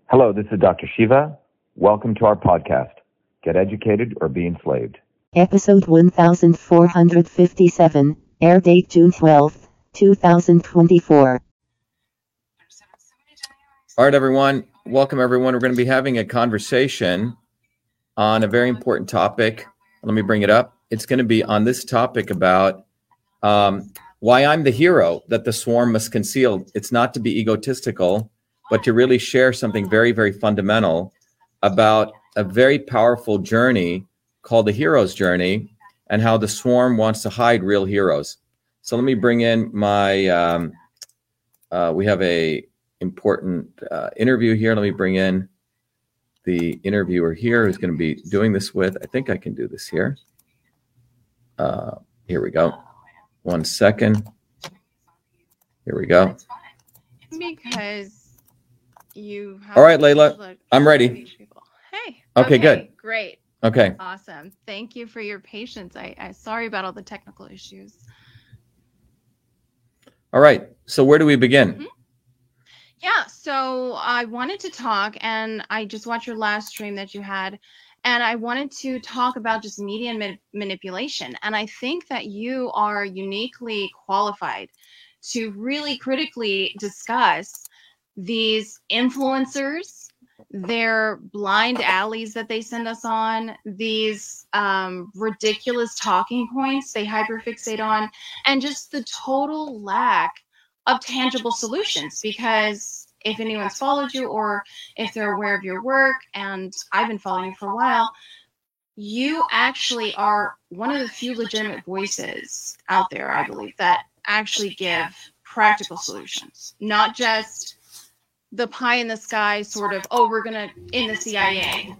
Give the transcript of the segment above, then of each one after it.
Hello, this is Dr. Shiva. Welcome to our podcast, Get Educated or Be Enslaved. Episode 1457, air date June 12th, 2024. All right, everyone. Welcome, everyone. We're going to be having a conversation on a very important topic. Let me bring it up. It's going to be on this topic about why I'm the hero that the swarm must conceal. It's not to be egotistical, but to really share something very, very fundamental about a very powerful journey called the hero's journey and how the swarm wants to hide real heroes. So let me bring in my, we have a important interview here. Let me bring in the interviewer here who's going to be doing this with. I think I can do this here. Here we go. 1 second. Here we go. Because you have. All right, Layla, I'm ready. Hey. Okay, good. Great. Okay. Awesome. Thank you for your patience. I sorry about all the technical issues. All right. So where do we begin? Mm-hmm. Yeah. So I wanted to talk, and I just watched your last stream that you had, and I wanted to talk about just media manipulation. And I think that you are uniquely qualified to really critically discuss these influencers, their blind alleys that they send us on, these ridiculous talking points they hyperfixate on, and just the total lack of tangible solutions. Because if anyone's followed you or if they're aware of your work, and I've been following you for a while, you actually are one of the few legitimate voices out there, I believe, that actually give practical solutions, not just the pie in the sky sort of, oh, we're gonna in the CIA.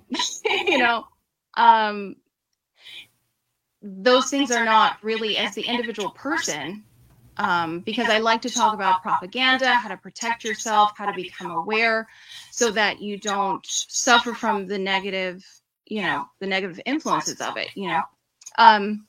Those things are not really, as the individual person, because I like to talk about propaganda, how to protect yourself, how to become aware so that you don't suffer from the negative, the negative influences of it, and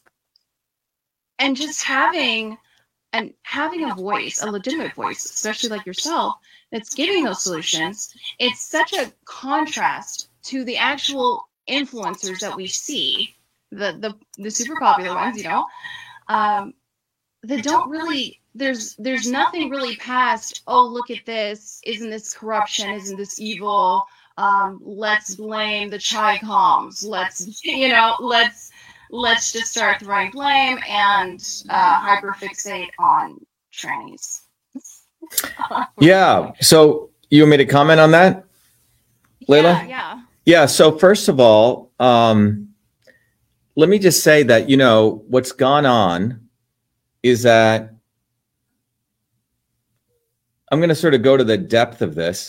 just having a voice, a legitimate voice, especially like yourself, that's giving those solutions. It's such a contrast to the actual influencers that we see, the super popular ones, that don't really, there's nothing really past, oh, look at this, isn't this corruption, isn't this evil, let's blame the Chi-Coms, let's just start throwing blame and hyperfixate on trannies. Yeah. So you made a comment on that, Layla? Yeah. So first of all, let me just say that, what's gone on is that I'm going to sort of go to the depth of this.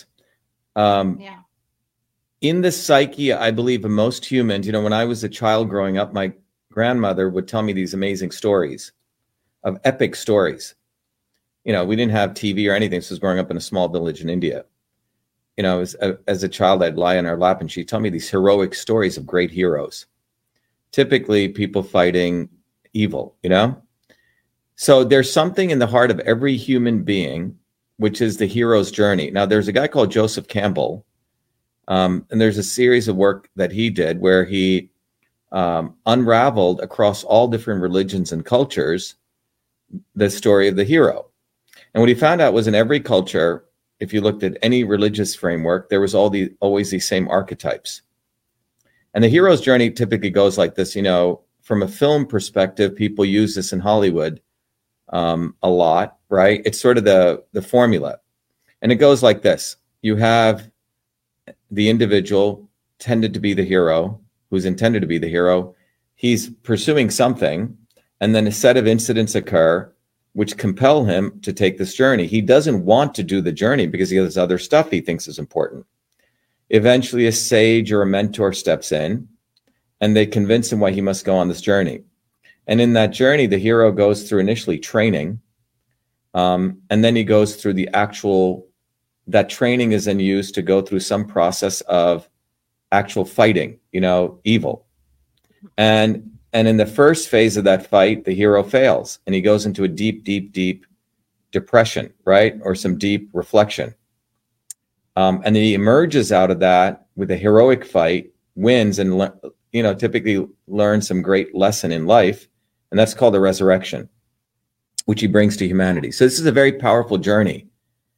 In the psyche, I believe, of most humans, when I was a child growing up, my grandmother would tell me these amazing stories of epic stories. We didn't have TV or anything. So I was growing up in a small village in India. As a child, I'd lie on her lap and she'd tell me these heroic stories of great heroes, typically people fighting evil, So there's something in the heart of every human being, which is the hero's journey. Now, there's a guy called Joseph Campbell, and there's a series of work that he did where he unraveled across all different religions and cultures the story of the hero. And what he found out was in every culture, if you looked at any religious framework, there was always these same archetypes. And the hero's journey typically goes like this. From a film perspective, people use this in Hollywood a lot, right? It's sort of the formula. And it goes like this. You have the individual tended to be the hero, who's intended to be the hero. He's pursuing something, and then a set of incidents occur which compel him to take this journey. He doesn't want to do the journey because he has other stuff he thinks is important. Eventually, a sage or a mentor steps in, and they convince him why he must go on this journey. And in that journey, the hero goes through initially training, and then he goes through that training is then used to go through some process of actual fighting, evil. And in the first phase of that fight, the hero fails and he goes into a deep, deep, deep depression, right? Or some deep reflection. And then he emerges out of that with a heroic fight, wins, and typically learns some great lesson in life, and that's called the resurrection, which he brings to humanity. So this is a very powerful journey.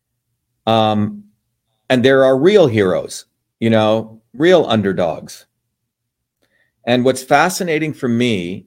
And there are real heroes, real underdogs. And what's fascinating for me,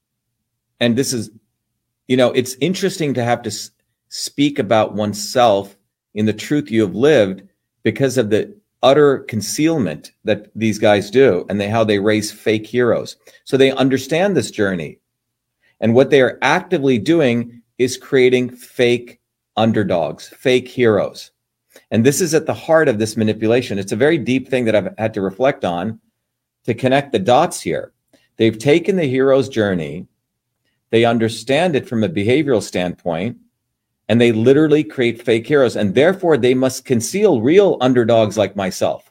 and this is, it's interesting to have to speak about oneself in the truth you have lived because of the utter concealment that these guys do and how they raise fake heroes. So they understand this journey. And what they are actively doing is creating fake underdogs, fake heroes. And this is at the heart of this manipulation. It's a very deep thing that I've had to reflect on to connect the dots here. They've taken the hero's journey, they understand it from a behavioral standpoint, and they literally create fake heroes. And therefore, they must conceal real underdogs like myself.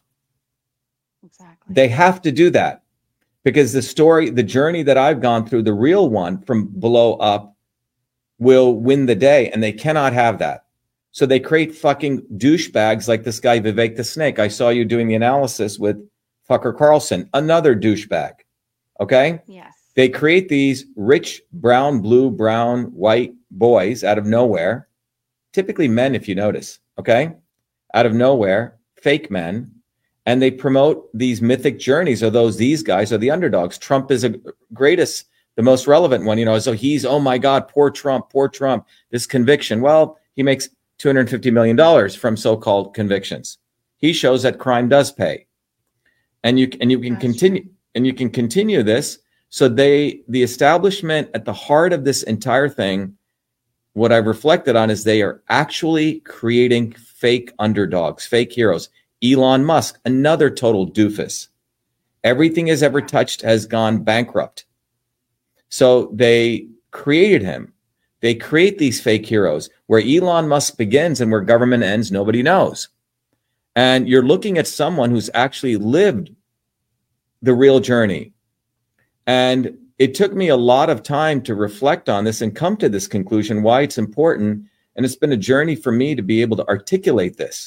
Exactly. They have to do that because the journey that I've gone through, the real one from below up, will win the day. And they cannot have that. So they create fucking douchebags like this guy, Vivek the Snake. I saw you doing the analysis with Fucker Carlson, another douchebag. Okay? Yes. They create these rich brown, blue, brown, white boys out of nowhere, typically men, if you notice, okay? Out of nowhere, fake men, and they promote these mythic journeys of these guys are the underdogs. Trump is the greatest, the most relevant one, so he's, oh my God, poor Trump, this conviction. Well, he makes $250 million from so-called convictions. He shows that crime does pay. And you can continue, and you can continue this. So the establishment at the heart of this entire thing, what I've reflected on is they are actually creating fake underdogs, fake heroes. Elon Musk, another total doofus. Everything he's ever touched has gone bankrupt. So they created him. They create these fake heroes. Where Elon Musk begins and where government ends, nobody knows. And you're looking at someone who's actually lived the real journey. And it took me a lot of time to reflect on this and come to this conclusion, why it's important. And it's been a journey for me to be able to articulate this.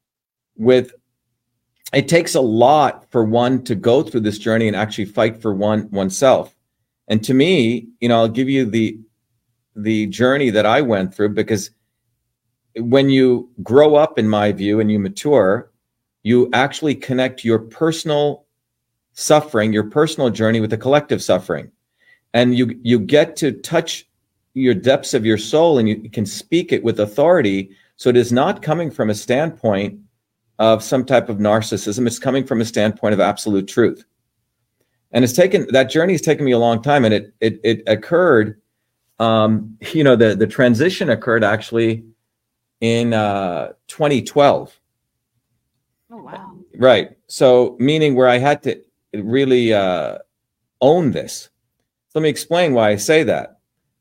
It takes a lot for one to go through this journey and actually fight for oneself. And to me, I'll give you the journey that I went through, because when you grow up, in my view, and you mature, you actually connect your personal suffering, your personal journey with the collective suffering. And you get to touch your depths of your soul, and you can speak it with authority. So it is not coming from a standpoint of some type of narcissism. It's coming from a standpoint of absolute truth. And that journey has taken me a long time. And it occurred, the transition occurred actually in 2012. Oh, wow. Right. So meaning where I had to really own this. Let me explain why I say that.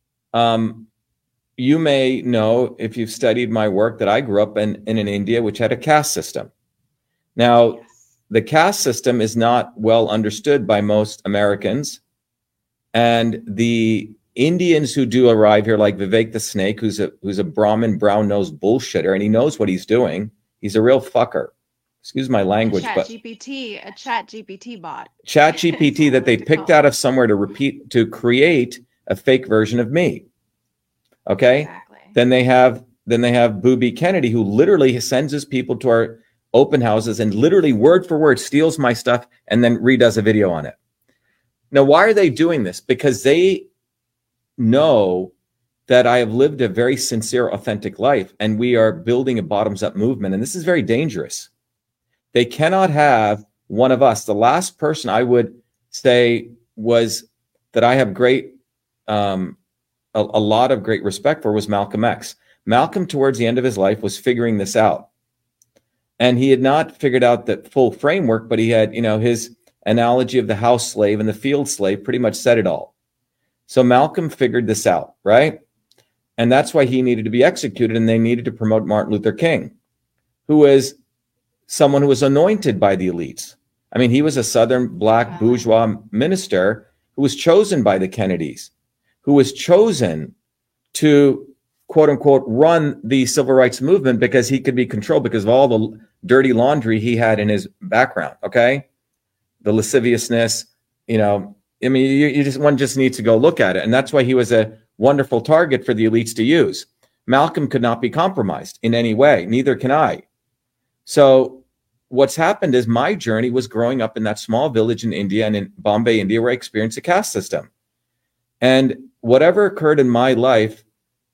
You may know, if you've studied my work, that I grew up in India, which had a caste system. Now, Yes. the caste system is not well understood by most Americans. And the Indians who do arrive here, like Vivek the Snake, who's a Brahmin, brown-nosed bullshitter, and he knows what he's doing. He's a real fucker. Excuse my language, but A chat GPT bot. Chat GPT that they picked out of somewhere to create a fake version of me. Okay. Exactly. Then they have Booby Kennedy, who literally sends his people to our open houses and literally word for word steals my stuff and then redoes a video on it. Now, why are they doing this? Because they know that I have lived a very sincere, authentic life, and we are building a bottoms-up movement. And this is very dangerous. They cannot have one of us. The last person I would say was that I have a lot of great respect for was Malcolm X. Malcolm, towards the end of his life, was figuring this out. And he had not figured out the full framework, but he had, his analogy of the house slave and the field slave pretty much said it all. So Malcolm figured this out, right? And that's why he needed to be executed, and they needed to promote Martin Luther King, who was someone who was anointed by the elites. I mean, he was a Southern black bourgeois minister who was chosen by the Kennedys, who was chosen to quote unquote run the civil rights movement because he could be controlled because of all the dirty laundry he had in his background. Okay. The lasciviousness, you know, I mean, one just needs to go look at it. And that's why he was a wonderful target for the elites to use. Malcolm could not be compromised in any way. Neither can I. So what's happened is my journey was growing up in that small village in India and in Bombay, India, where I experienced a caste system. And whatever occurred in my life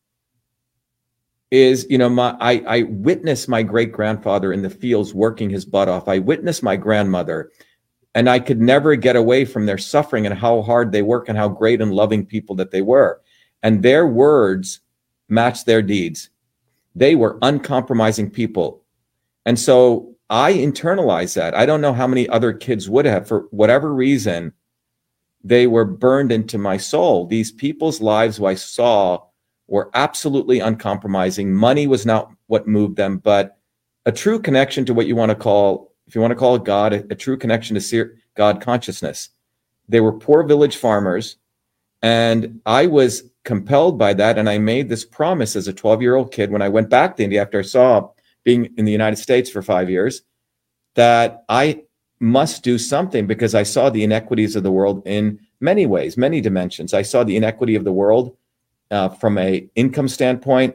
is, you know, I witnessed my great-grandfather in the fields working his butt off. I witnessed my grandmother, and I could never get away from their suffering and how hard they work and how great and loving people that they were. And their words matched their deeds. They were uncompromising people. And so I internalized that. I don't know how many other kids would have. For whatever reason, they were burned into my soul. These people's lives who I saw were absolutely uncompromising. Money was not what moved them, but a true connection to what you want to call, if you want to call it God, a true connection to God consciousness. They were poor village farmers, and I was compelled by that, and I made this promise as a 12-year-old kid when I went back to India after I saw being in the United States for 5 years, that I must do something because I saw the inequities of the world in many ways, many dimensions. I saw the inequity of the world from a income standpoint.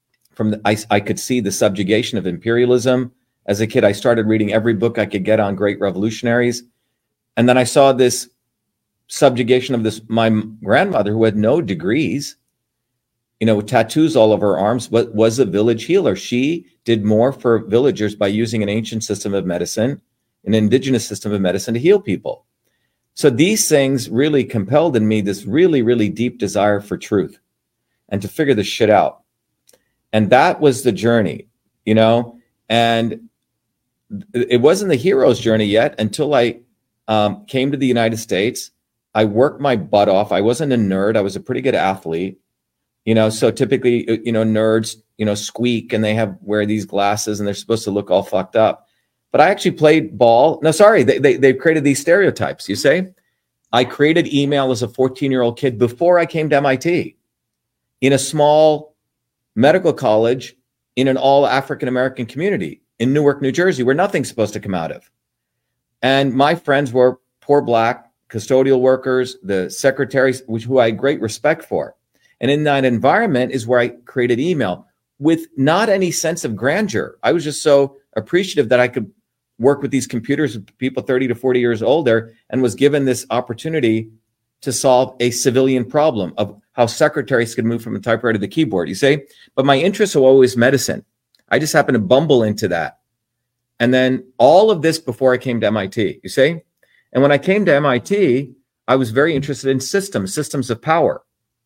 I could see the subjugation of imperialism. As a kid, I started reading every book I could get on great revolutionaries. And then I saw this subjugation of my grandmother, who had no degrees, you know, with tattoos all over her arms, but was a village healer. She did more for villagers by using an ancient system of medicine, an indigenous system of medicine to heal people. So these things really compelled in me this really, really deep desire for truth and to figure this shit out. And that was the journey, you know, and it wasn't the hero's journey yet until I came to the United States. I worked my butt off. I wasn't a nerd. I was a pretty good athlete, you know, so typically, you know, nerds, you know, squeak and they wear these glasses and they're supposed to look all fucked up. But I actually played ball. No, sorry, they've created these stereotypes, you say? I created email as a 14-year-old kid before I came to MIT in a small medical college in an all African-American community in Newark, New Jersey, where nothing's supposed to come out of. And my friends were poor Black custodial workers, the secretaries, who I had great respect for. And in that environment is where I created email with not any sense of grandeur. I was just so appreciative that I could work with these computers with people 30 to 40 years older and was given this opportunity to solve a civilian problem of how secretaries could move from a typewriter to the keyboard, you see? But my interests were always medicine. I just happened to bumble into that. And then all of this before I came to MIT, you see? And when I came to MIT, I was very interested in systems of power.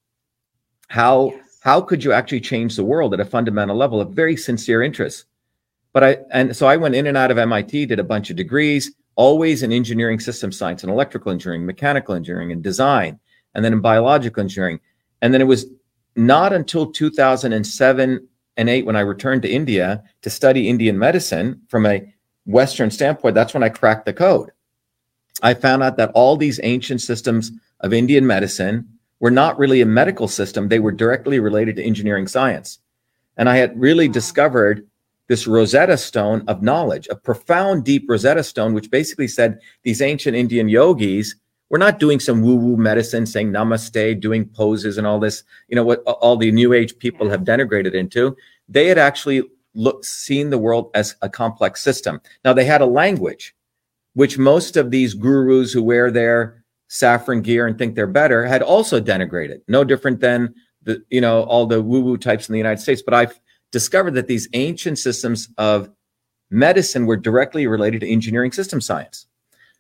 How could you actually change the world at a fundamental level? A very sincere interest. So I went in and out of MIT, did a bunch of degrees, always in engineering, system science, and electrical engineering, mechanical engineering, and design, and then in biological engineering. And then it was not until 2007 and 8 when I returned to India to study Indian medicine from a Western standpoint. That's when I cracked the code. I found out that all these ancient systems of Indian medicine were not really a medical system. They were directly related to engineering science. And I had really discovered this Rosetta Stone of knowledge, a profound, deep Rosetta Stone, which basically said these ancient Indian yogis were not doing some woo-woo medicine, saying namaste, doing poses and all this, you know, what all the new age people have denigrated into. They had actually seen the world as a complex system. Now, they had a language, which most of these gurus who wear their saffron gear and think they're better had also denigrated. No different than the, you know, all the woo-woo types in the United States. But I've discovered that these ancient systems of medicine were directly related to engineering system science.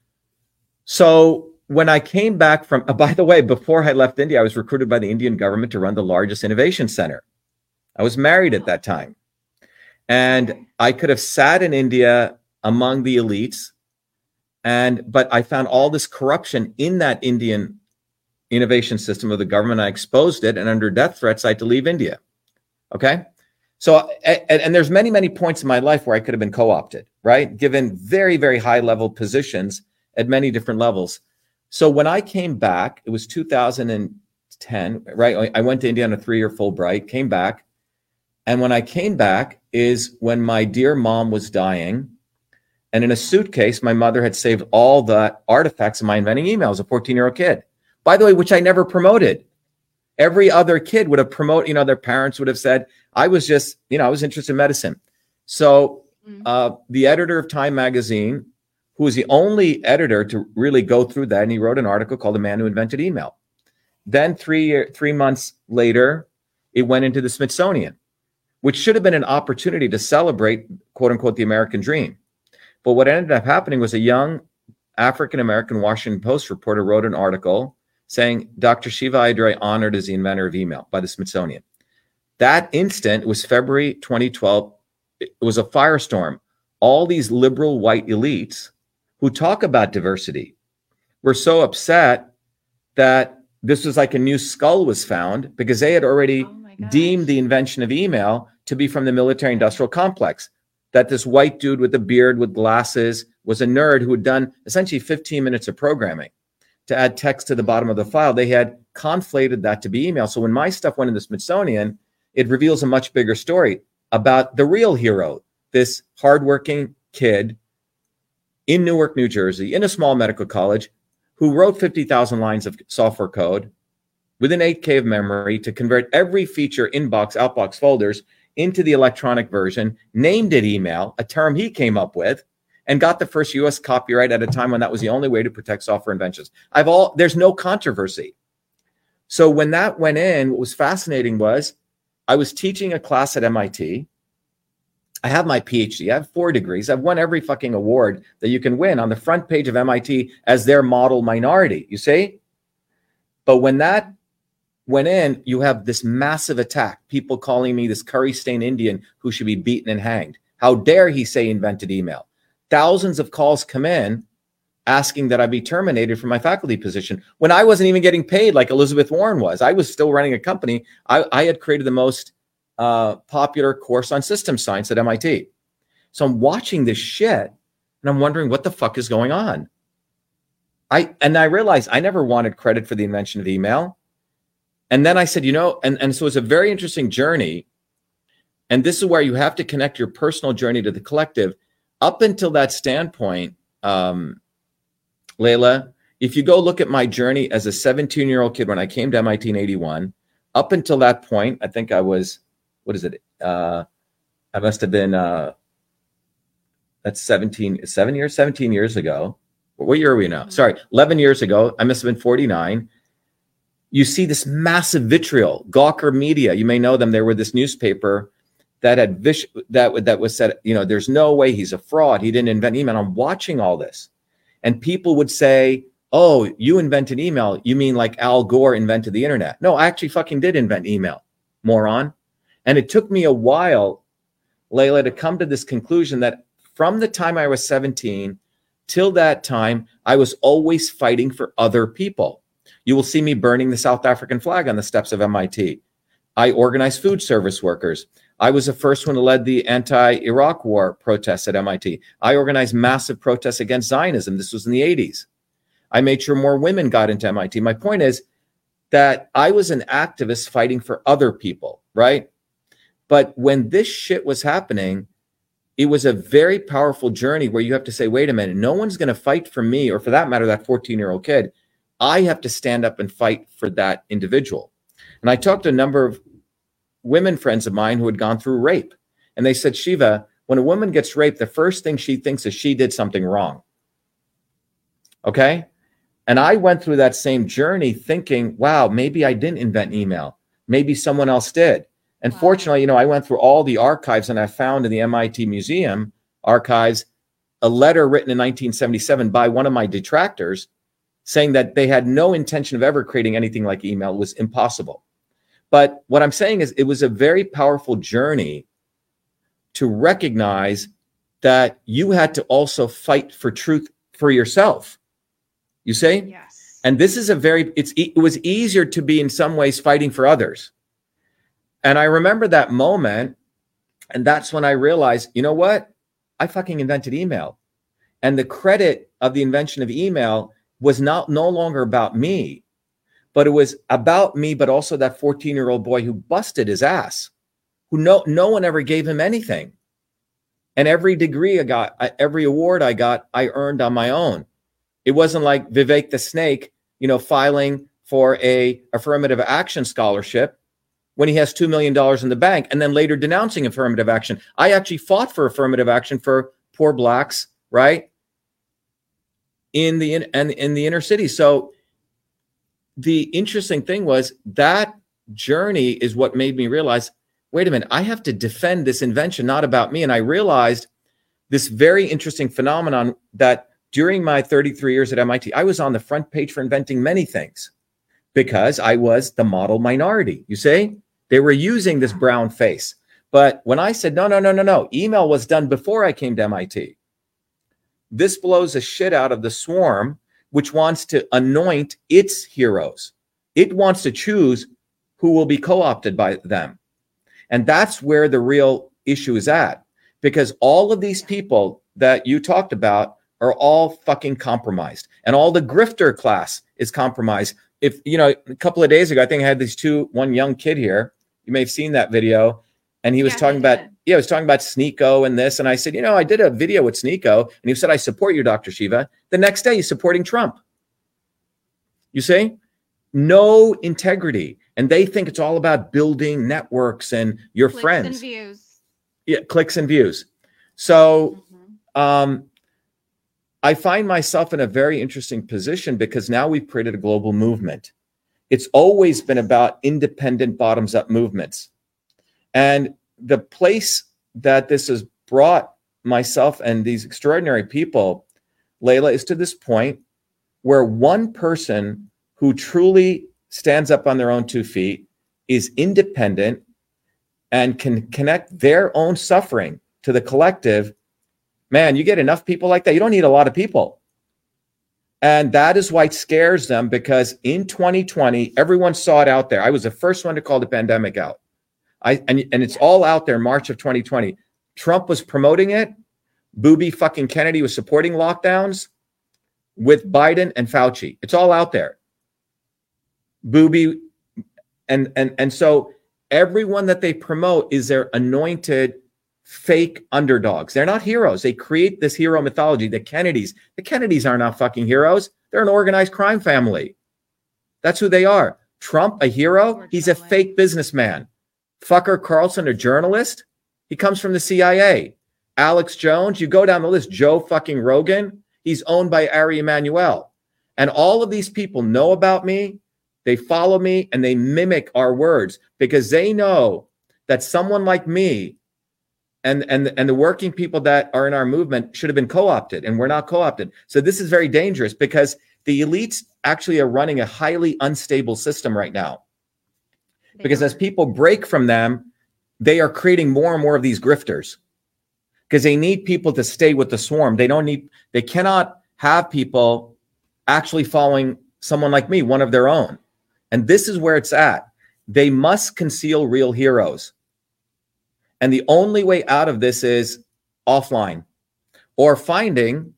So when I came back from, by the way, before I left India, I was recruited by the Indian government to run the largest innovation center. I was married at that time. And I could have sat in India among the elites, but I found all this corruption in that Indian innovation system of the government. I exposed it, and under death threats, I had to leave India. Okay? So, and there's many, many points in my life where I could have been co-opted, right? Given very, very high level positions at many different levels. So when I came back, it was 2010, right? I went to India on a 3-year Fulbright, came back, And when I came back is when my dear mom was dying. And in a suitcase, my mother had saved all the artifacts of my inventing email as a 14-year-old kid. By the way, which I never promoted. Every other kid would have promoted, their parents would have said, I was just, I was interested in medicine. So the editor of Time magazine, who was the only editor to really go through that, and he wrote an article called The Man Who Invented Email. Then 3 months later, it went into the Smithsonian, which should have been an opportunity to celebrate, quote unquote, the American dream. But what ended up happening was a young African-American Washington Post reporter wrote an article saying Dr. Shiva Ayyadurai honored as the inventor of email by the Smithsonian. That instant was February 2012. It was a firestorm. All these liberal white elites who talk about diversity were so upset that this was like a new skull was found because they had already deemed the invention of email to be from the military-industrial complex, that this white dude with a beard with glasses was a nerd who had done essentially 15 minutes of programming to add text to the bottom of the file. They had conflated that to be email. So when my stuff went in the Smithsonian, it reveals a much bigger story about the real hero, this hardworking kid in Newark, New Jersey, in a small medical college, who wrote 50,000 lines of software code with an 8K of memory to convert every feature, inbox, outbox folders into the electronic version, named it email, a term he came up with, and got the first US copyright at a time when that was the only way to protect software inventions. There's no controversy. So when that went in, what was fascinating was I was teaching a class at MIT. I have my PhD. I have 4 degrees. I've won every fucking award that you can win on the front page of MIT as their model minority, you see? But when that went in, you have this massive attack. People calling me this curry-stained Indian who should be beaten and hanged. How dare he say invented email? Thousands of calls come in asking that I be terminated from my faculty position when I wasn't even getting paid like Elizabeth Warren was. I was still running a company. I had created the most popular course on system science at MIT. So I'm watching this shit and I'm wondering what the fuck is going on. I realized I never wanted credit for the invention of email. And then I said, and so it's a very interesting journey. And this is where you have to connect your personal journey to the collective. Up until that standpoint, Layla, if you go look at my journey as a 17-year-old kid when I came to MIT in 81, up until that point, I think I was, I must have been, that's 17 years ago. What year are we now? Sorry, 11 years ago. I must have been 49. You see this massive vitriol. Gawker Media, you may know them. They were this newspaper that had that was said, there's no way, he's a fraud. He didn't invent email. I'm watching all this. And people would say, oh, you invented email. You mean like Al Gore invented the internet? No, I actually fucking did invent email, moron. And it took me a while, Layla, to come to this conclusion that from the time I was 17 till that time, I was always fighting for other people. You will see me burning the South African flag on the steps of MIT. I organized food service workers. I was the first one who led the anti-Iraq war protests at MIT. I organized massive protests against Zionism. This was in the 80s. I made sure more women got into MIT. My point is that I was an activist fighting for other people, right? But when this shit was happening, it was a very powerful journey where you have to say, wait a minute, no one's going to fight for me, or for that matter, that 14-year-old kid. I have to stand up and fight for that individual. And I talked to a number of women friends of mine who had gone through rape. And they said, Shiva, when a woman gets raped, the first thing she thinks is she did something wrong. Okay? And I went through that same journey thinking, wow, maybe I didn't invent email. Maybe someone else did. And fortunately, I went through all the archives and I found in the MIT Museum archives a letter written in 1977 by one of my detractors saying that they had no intention of ever creating anything like email. It was impossible. But what I'm saying is it was a very powerful journey to recognize that you had to also fight for truth for yourself. You see? Yes. And this is it was easier to be in some ways fighting for others. And I remember that moment, and that's when I realized, you know what? I fucking invented email. And the credit of the invention of email was no longer about me, but it was about me, but also that 14-year-old boy who busted his ass who no one ever gave him anything. And every degree I got, every award I got, I earned on my own. It wasn't like Vivek the Snake, filing for a affirmative action scholarship when he has $2 million in the bank and then later denouncing affirmative action. I actually fought for affirmative action for poor blacks, right? In the inner city. So the interesting thing was that journey is what made me realize, wait a minute, I have to defend this invention, not about me. And I realized this very interesting phenomenon that during my 33 years at MIT, I was on the front page for inventing many things because I was the model minority. You see, they were using this brown face. But when I said, no, email was done before I came to MIT. This blows the shit out of the swarm, which wants to anoint its heroes. It wants to choose who will be co-opted by them. And that's where the real issue is at, because all of these people that you talked about are all fucking compromised, and all the grifter class is compromised. If, a couple of days ago, I think I had one young kid here. You may have seen that video. And he was talking about Sneeko and this. And I said, I did a video with Sneeko. And he said, I support you, Dr. Shiva. The next day he's supporting Trump. You see? No integrity. And they think it's all about building networks and your clicks friends. And views. Yeah, clicks and views. So I find myself in a very interesting position because now we've created a global movement. It's always been about independent bottoms-up movements. And the place that this has brought myself and these extraordinary people, Layla, is to this point where one person who truly stands up on their own 2 feet, is independent, and can connect their own suffering to the collective. Man, you get enough people like that, you don't need a lot of people. And that is why it scares them, because in 2020, everyone saw it out there. I was the first one to call the pandemic out. And it's all out there, March of 2020. Trump was promoting it. Booby fucking Kennedy was supporting lockdowns with Biden and Fauci. It's all out there. Booby. And so everyone that they promote is their anointed fake underdogs. They're not heroes. They create this hero mythology. The Kennedys are not fucking heroes. They're an organized crime family. That's who they are. Trump, a hero? He's a fake businessman. Fucker Carlson, a journalist? He comes from the CIA. Alex Jones, you go down the list. Joe fucking Rogan, he's owned by Ari Emanuel. And all of these people know about me. They follow me and they mimic our words because they know that someone like me and the working people that are in our movement should have been co-opted, and we're not co-opted. So this is very dangerous because the elites actually are running a highly unstable system right now. Because as people break from them, they are creating more and more of these grifters because they need people to stay with the swarm. They cannot have people actually following someone like me, one of their own. And this is where it's at. They must conceal real heroes. And the only way out of this is offline or finding,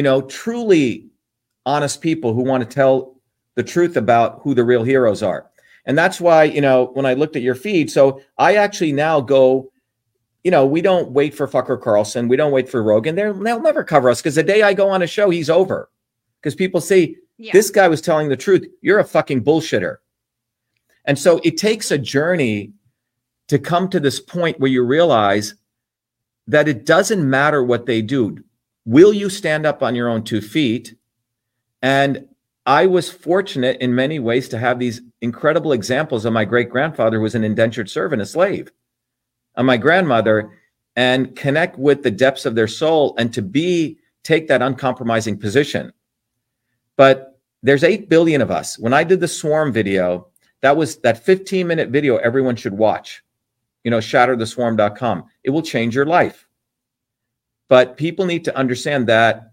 truly honest people who want to tell the truth about who the real heroes are. And that's why, when I looked at your feed, so I actually now go, we don't wait for fucker Carlson. We don't wait for Rogan. They'll never cover us because the day I go on a show, he's over. Because people see, this guy was telling the truth. You're a fucking bullshitter. And so it takes a journey to come to this point where you realize that it doesn't matter what they do. Will you stand up on your own 2 feet? And I was fortunate in many ways to have these incredible examples of my great-grandfather who was an indentured servant, a slave, and my grandmother, and connect with the depths of their soul and to take that uncompromising position. But there's 8 billion of us. When I did the swarm video, that 15-minute video everyone should watch, shattertheswarm.com. It will change your life. But people need to understand that,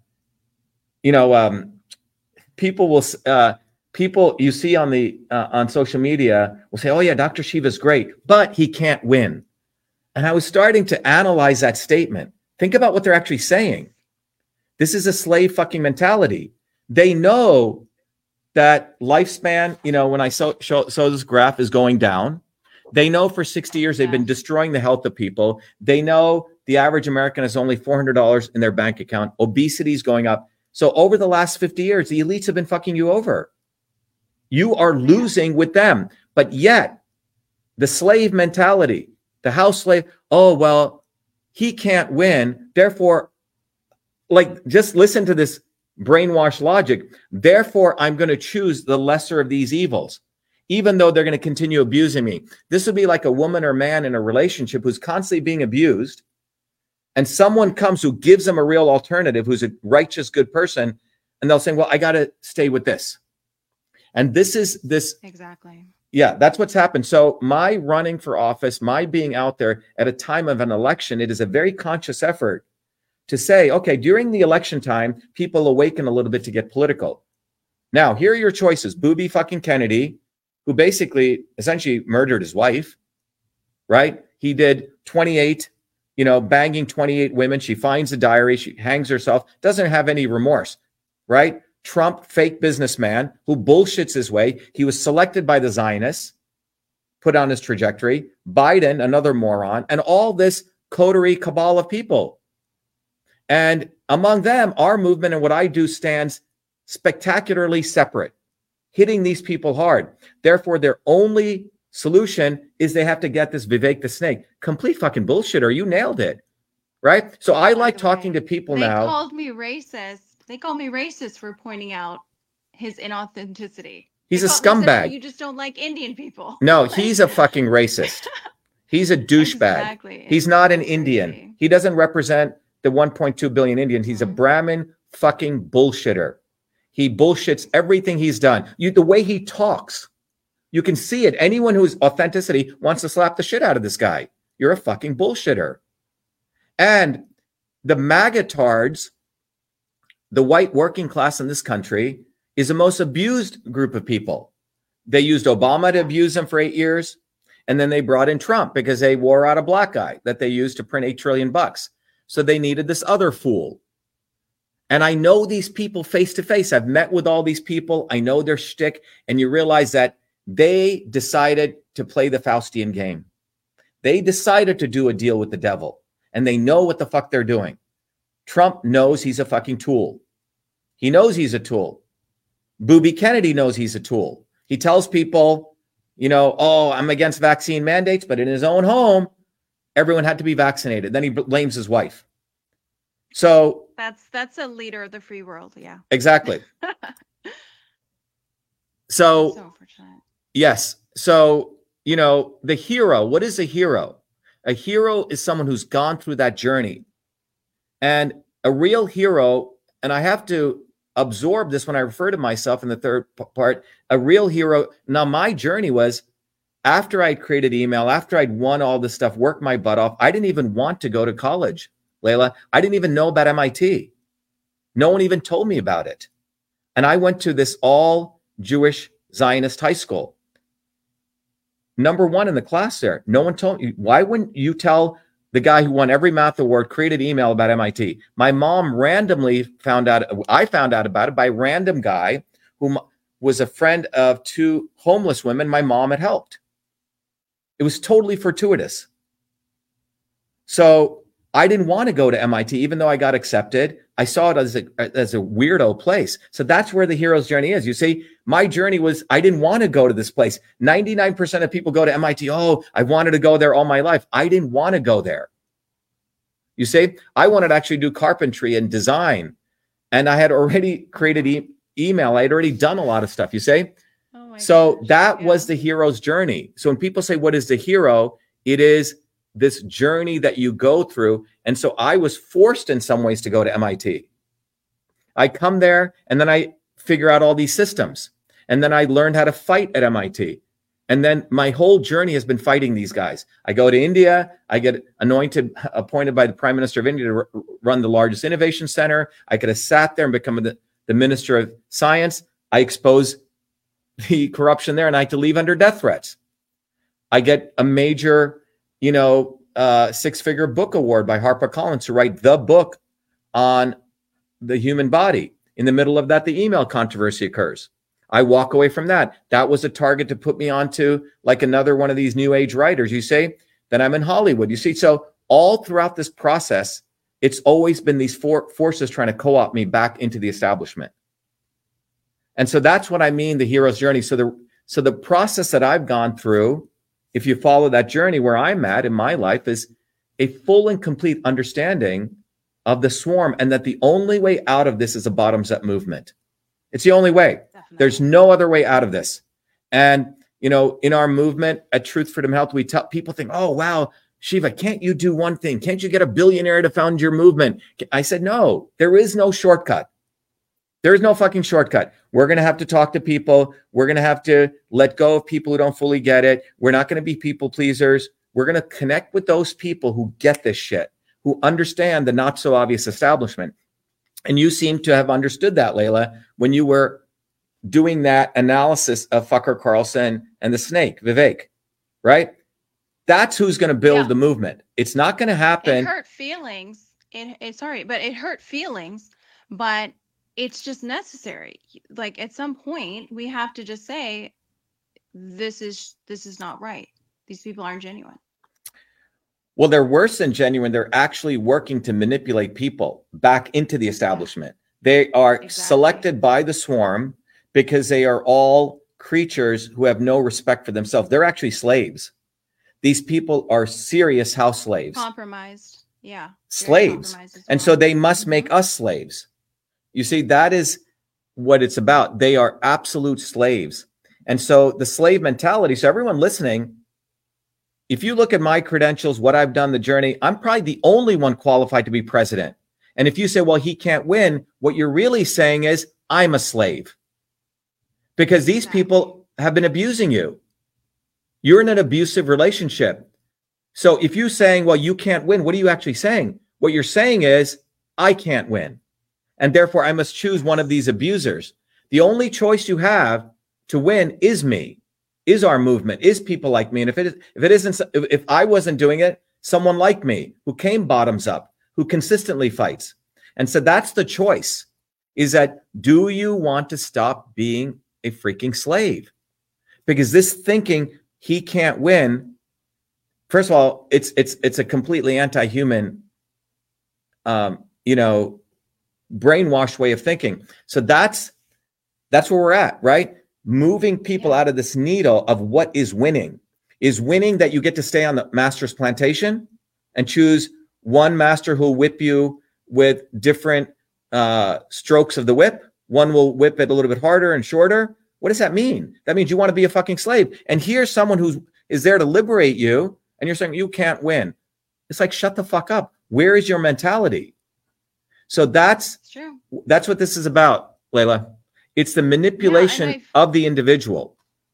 people you see on social media will say, oh yeah, Dr. Shiva's great, but he can't win. And I was starting to analyze that statement. Think about what they're actually saying. This is a slave fucking mentality. They know that lifespan, when I show this graph is going down, They know for 60 years they've been destroying the health of people. They know the average American has only $400 in their bank account. Obesity is going up. So over the last 50 years, the elites have been fucking you over. You are losing with them. But yet, the slave mentality, the house slave, oh, well, he can't win. Therefore, like, just listen to this brainwashed logic. Therefore, I'm going to choose the lesser of these evils, even though they're going to continue abusing me. This would be like a woman or man in a relationship who's constantly being abused, and someone comes who gives them a real alternative, who's a righteous, good person, and they'll say, well, I got to stay with this. And this is this. Exactly. Yeah, that's what's happened. So my running for office, my being out there at a time of an election, it is a very conscious effort to say, okay, during the election time, people awaken a little bit to get political. Now, here are your choices. Booby fucking Kennedy, who basically essentially murdered his wife, right? He did 28, banging 28 women. She finds a diary. She hangs herself, doesn't have any remorse, right? Trump, fake businessman who bullshits his way. He was selected by the Zionists, put on his trajectory. Biden, another moron, and all this coterie cabal of people. And among them, our movement and what I do stands spectacularly separate, hitting these people hard. Therefore, their only solution is they have to get this Vivek the Snake. Complete fucking bullshitter. You nailed it, right? So I like talking to people now. They called me racist. They called me racist for pointing out his inauthenticity. He's a scumbag. You just don't like Indian people. No, he's a fucking racist. He's a douchebag. Exactly. He's not an Indian. He doesn't represent the 1.2 billion Indians. He's a Brahmin fucking bullshitter. He bullshits everything he's done. The way he talks, you can see it. Anyone who's authenticity wants to slap the shit out of this guy. You're a fucking bullshitter. And the MAGA-tards, the white working class in this country, is the most abused group of people. They used Obama to abuse them for 8 years. And then they brought in Trump because they wore out a black guy that they used to print $8 trillion. So they needed this other fool. And I know these people face to face. I've met with all these people. I know their shtick. And you realize that they decided to play the Faustian game. They decided to do a deal with the devil. And they know what the fuck they're doing. Trump knows he's a fucking tool. He knows he's a tool. Booby Kennedy knows he's a tool. He tells people, oh, I'm against vaccine mandates, but in his own home, everyone had to be vaccinated. Then he blames his wife. So that's a leader of the free world. Yeah, exactly. So unfortunate. Yes. So, the hero, what is a hero? A hero is someone who's gone through that journey. And a real hero, and I have to absorb this when I refer to myself in the third part, a real hero. Now, my journey was after I'd created email, after I'd won all this stuff, worked my butt off, I didn't even want to go to college, Layla. I didn't even know about MIT. No one even told me about it. And I went to this all Jewish Zionist high school. Number one in the class there. No one told me. Why wouldn't you tell the guy who won every math award, created email about MIT? My mom randomly found out. I found out about it by a random guy who was a friend of 2 homeless women my mom had helped. It was totally fortuitous. So I didn't want to go to MIT, even though I got accepted. I saw it as a weirdo place. So that's where the hero's journey is. You see, my journey was, I didn't want to go to this place. 99% of people go to MIT. Oh, I wanted to go there all my life. I didn't want to go there. You see, I wanted to actually do carpentry and design. And I had already created email. I had already done a lot of stuff, you see? Oh so gosh, that was the hero's journey. So when people say, what is the hero? It is this journey that you go through. And so I was forced in some ways to go to MIT. I come there and then I figure out all these systems. And then I learned how to fight at MIT. And then my whole journey has been fighting these guys. I go to India. I get appointed by the Prime Minister of India to run the largest innovation center. I could have sat there and become the Minister of Science. I expose the corruption there and I had to leave under death threats. I get a major, 6-figure book award by HarperCollins to write the book on the human body. In the middle of that, the email controversy occurs. I walk away from that. That was a target to put me onto like another one of these new age writers, you see, then I'm in Hollywood, you see. So all throughout this process, it's always been these forces trying to co-opt me back into the establishment. And so that's what I mean, the hero's journey. So the process that I've gone through, if you follow that journey where I'm at in my life, is a full and complete understanding of the swarm, and that the only way out of this is a bottoms-up movement. It's the only way. Definitely. There's no other way out of this. And, you know, in our movement at Truth Freedom Health, we tell people think, oh, wow, Shiva, can't you do one thing? Can't you get a billionaire to found your movement? I said, no, there is no shortcut. There is no fucking shortcut. We're going to have to talk to people. We're going to have to let go of people who don't fully get it. We're not going to be people pleasers. We're going to connect with those people who get this shit, who understand the not so obvious establishment. And you seem to have understood that, Layla, when you were doing that analysis of Fucker Carlson and the snake, Vivek, right? That's who's going to build the movement. It's not going to happen. It hurt feelings. It hurt feelings, but it's just necessary. Like at some point we have to just say, this is not right. These people aren't genuine. Well, they're worse than genuine. They're actually working to manipulate people back into the establishment. They are selected by the swarm because they are all creatures who have no respect for themselves. They're actually slaves. These people are serious house slaves. Compromised. Yeah. Slaves. And so they must make us slaves. You see, that is what it's about. They are absolute slaves. And so the slave mentality, so everyone listening, if you look at my credentials, what I've done, the journey, I'm probably the only one qualified to be president. And if you say, well, he can't win, what you're really saying is, I'm a slave. Because these people have been abusing you. You're in an abusive relationship. So if you're saying, well, you can't win, what are you actually saying? What you're saying is, I can't win. And therefore, I must choose one of these abusers. The only choice you have to win is me, is our movement, is people like me. And if I wasn't doing it, someone like me who came bottoms up, who consistently fights. And so that's the choice, is that do you want to stop being a freaking slave? Because this thinking he can't win, first of all, it's a completely anti-human, brainwashed way of thinking. So that's where we're at, right? Moving people out of this needle of what is winning. Is winning that you get to stay on the master's plantation and choose one master who'll whip you with different strokes of the whip? One will whip it a little bit harder and shorter. What does that mean? That means you want to be a fucking slave. And here's someone who is there to liberate you, and you're saying you can't win. It's like, shut the fuck up. Where is your mentality? So that's what this is about, Layla. It's the manipulation of the individual.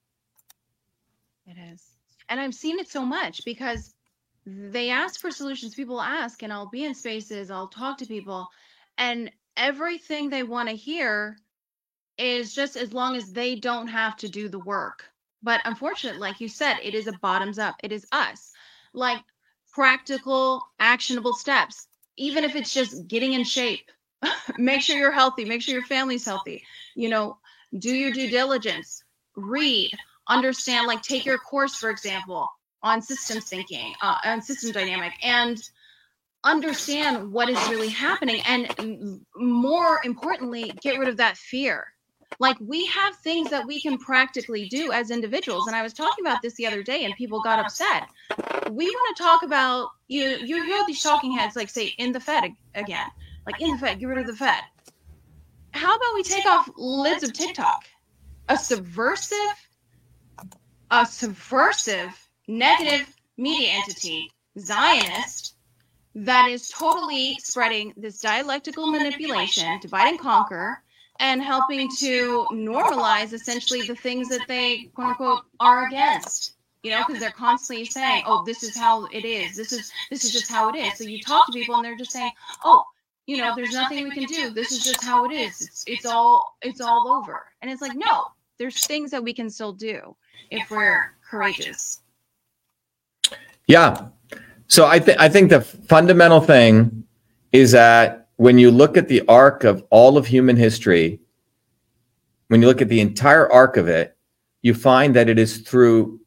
It is. And I've seen it so much because they ask for solutions. People ask, and I'll be in spaces, I'll talk to people, and everything they want to hear is just as long as they don't have to do the work. But unfortunately, like you said, it is a bottoms up. It is us. Like practical, actionable steps. Even if it's just getting in shape, make sure you're healthy, make sure your family's healthy, do your due diligence, read, understand, like take your course, for example, on systems thinking, on system dynamic, and understand what is really happening. And more importantly, get rid of that fear. Like we have things that we can practically do as individuals. And I was talking about this the other day and people got upset. We want to talk about, you hear these talking heads like say in the Fed again, like in the Fed, get rid of the Fed. How about we take off lids of TikTok? A subversive negative media entity, Zionist, that is totally spreading this dialectical manipulation, divide and conquer, and helping to normalize essentially the things that they quote unquote are against, because they're constantly saying, oh, this is how it is. This is just how it is. So you talk to people and they're just saying, oh, there's nothing we can do. This is just how it is. It's all over. And it's like, no, there's things that we can still do if we're courageous. Yeah. So I think the fundamental thing is that when you look at the arc of all of human history, when you look at the entire arc of it, you find that it is through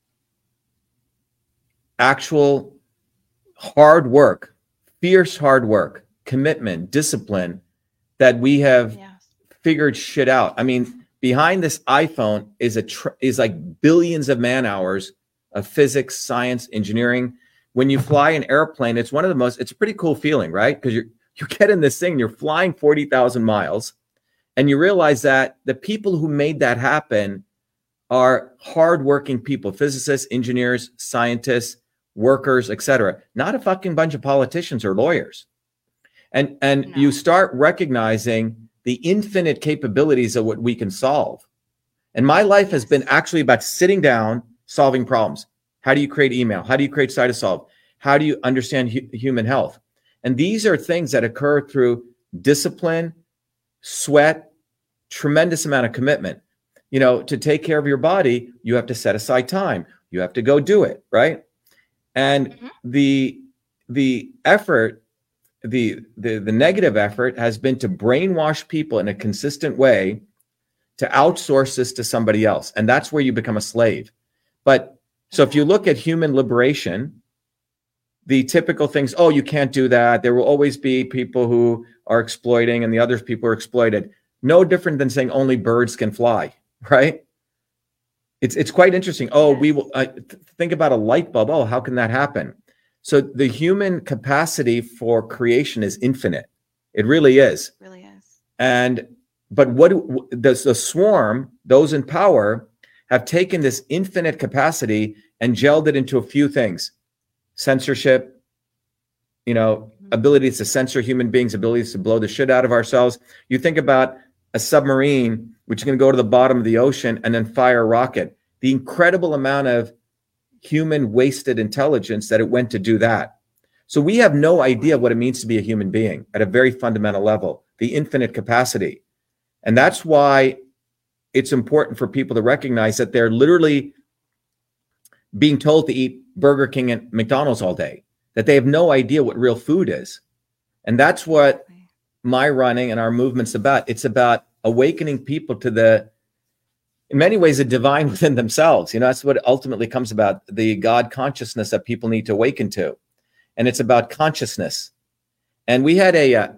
actual hard work, fierce hard work, commitment, discipline, that we have figured shit out. I mean, behind this iPhone is like billions of man hours of physics, science, engineering. When you fly an airplane, it's a pretty cool feeling, right? Because you get in this thing, and you're flying 40,000 miles, and you realize that the people who made that happen are hardworking people, physicists, engineers, scientists, workers, etc. Not a fucking bunch of politicians or lawyers. And you start recognizing the infinite capabilities of what we can solve. And my life has been actually about sitting down, solving problems. How do you create email? How do you create Cytosolve? How do you understand human health? And these are things that occur through discipline, sweat, tremendous amount of commitment. You know, to take care of your body, you have to set aside time. You have to go do it, right? And the effort, the negative effort has been to brainwash people in a consistent way to outsource this to somebody else. And that's where you become a slave. But so if you look at human liberation, the typical things, oh, you can't do that. There will always be people who are exploiting and the other people are exploited. No different than saying only birds can fly, right? It's quite interesting. Oh, we will think about a light bulb. Oh, how can that happen? So the human capacity for creation is infinite. It really is. It really is. But what the swarm, those in power, have taken this infinite capacity and gelled it into a few things: censorship, abilities to censor human beings, abilities to blow the shit out of ourselves. You think about a submarine, which is going to go to the bottom of the ocean and then fire a rocket. The incredible amount of human wasted intelligence that it went to do that. So we have no idea what it means to be a human being at a very fundamental level, the infinite capacity. And that's why it's important for people to recognize that they're literally being told to eat Burger King and McDonald's all day, that they have no idea what real food is. And that's what my running and our movement's about. It's about awakening people to in many ways, the divine within themselves. That's what it ultimately comes about, the God consciousness that people need to awaken to. And it's about consciousness. And we had I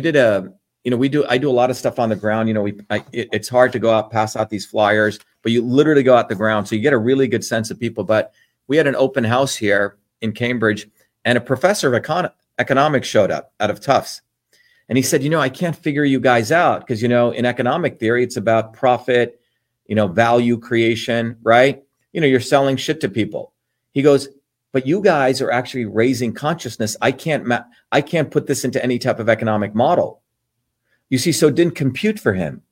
do a lot of stuff on the ground. It's hard to go out, pass out these flyers, but you literally go out the ground. So you get a really good sense of people. But we had an open house here in Cambridge, and a professor of economics showed up out of Tufts. And he said, I can't figure you guys out because, in economic theory, it's about profit, value creation, right? You're selling shit to people. He goes, but you guys are actually raising consciousness. I can't put this into any type of economic model. You see, so it didn't compute for him.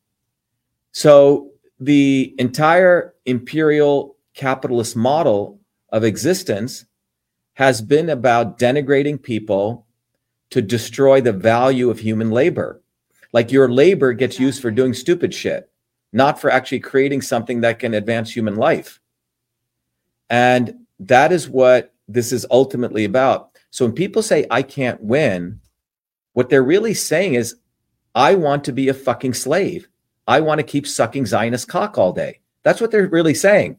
So the entire imperial capitalist model of existence has been about denigrating people to destroy the value of human labor. Like your labor gets used for doing stupid shit, not for actually creating something that can advance human life. And that is what this is ultimately about. So when people say, I can't win, what they're really saying is, I want to be a fucking slave. I want to keep sucking Zionist cock all day. That's what they're really saying.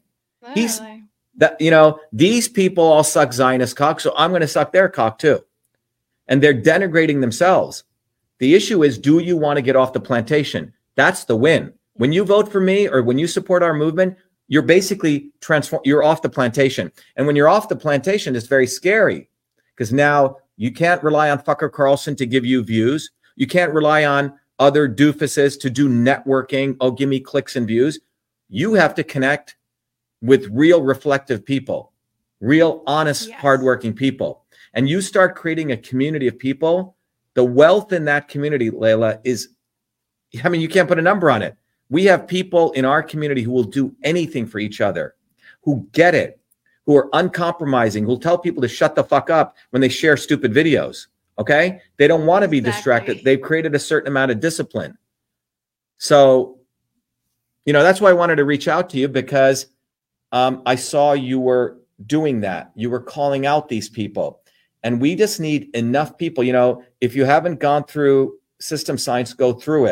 These people all suck Zionist cock, so I'm going to suck their cock too. And they're denigrating themselves. The issue is, do you want to get off the plantation? That's the win. When you vote for me or when you support our movement, you're basically you're off the plantation. And when you're off the plantation, it's very scary because now you can't rely on fucker Carlson to give you views. You can't rely on other doofuses to do networking. Oh, give me clicks and views. You have to connect with real reflective people, real honest, hardworking people. And you start creating a community of people. The wealth in that community, Layla, you can't put a number on it. We have people in our community who will do anything for each other, who get it, who are uncompromising, who'll tell people to shut the fuck up when they share stupid videos. Okay? They don't want to be distracted. They've created a certain amount of discipline. So, that's why I wanted to reach out to you because I saw you were doing that. You were calling out these people. And we just need enough people. If you haven't gone through system science, go through it.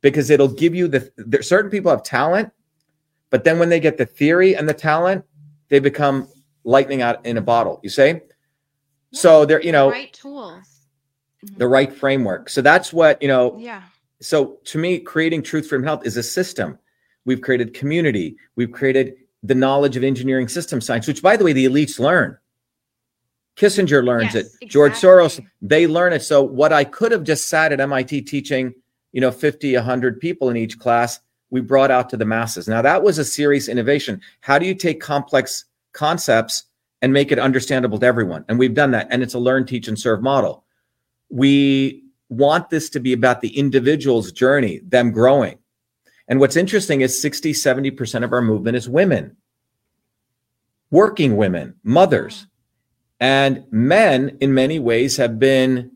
because it'll give you certain people have talent, but then when they get the theory and the talent, they become lightning out in a bottle, you say? Yeah, so they're, the right tools. the right framework. So that's what, Yeah. So to me, creating Truth Freedom Health is a system. We've created community. We've created the knowledge of engineering system science, which, by the way, the elites learn. Kissinger learns it. Exactly. George Soros, they learn it. So what I could have just sat at MIT teaching, 50, 100 people in each class, we brought out to the masses. Now, that was a serious innovation. How do you take complex concepts and make it understandable to everyone? And we've done that. And it's a learn, teach, and serve model. We want this to be about the individual's journey, them growing. And what's interesting is 60, 70% of our movement is women, working women, mothers. And men, in many ways, have been,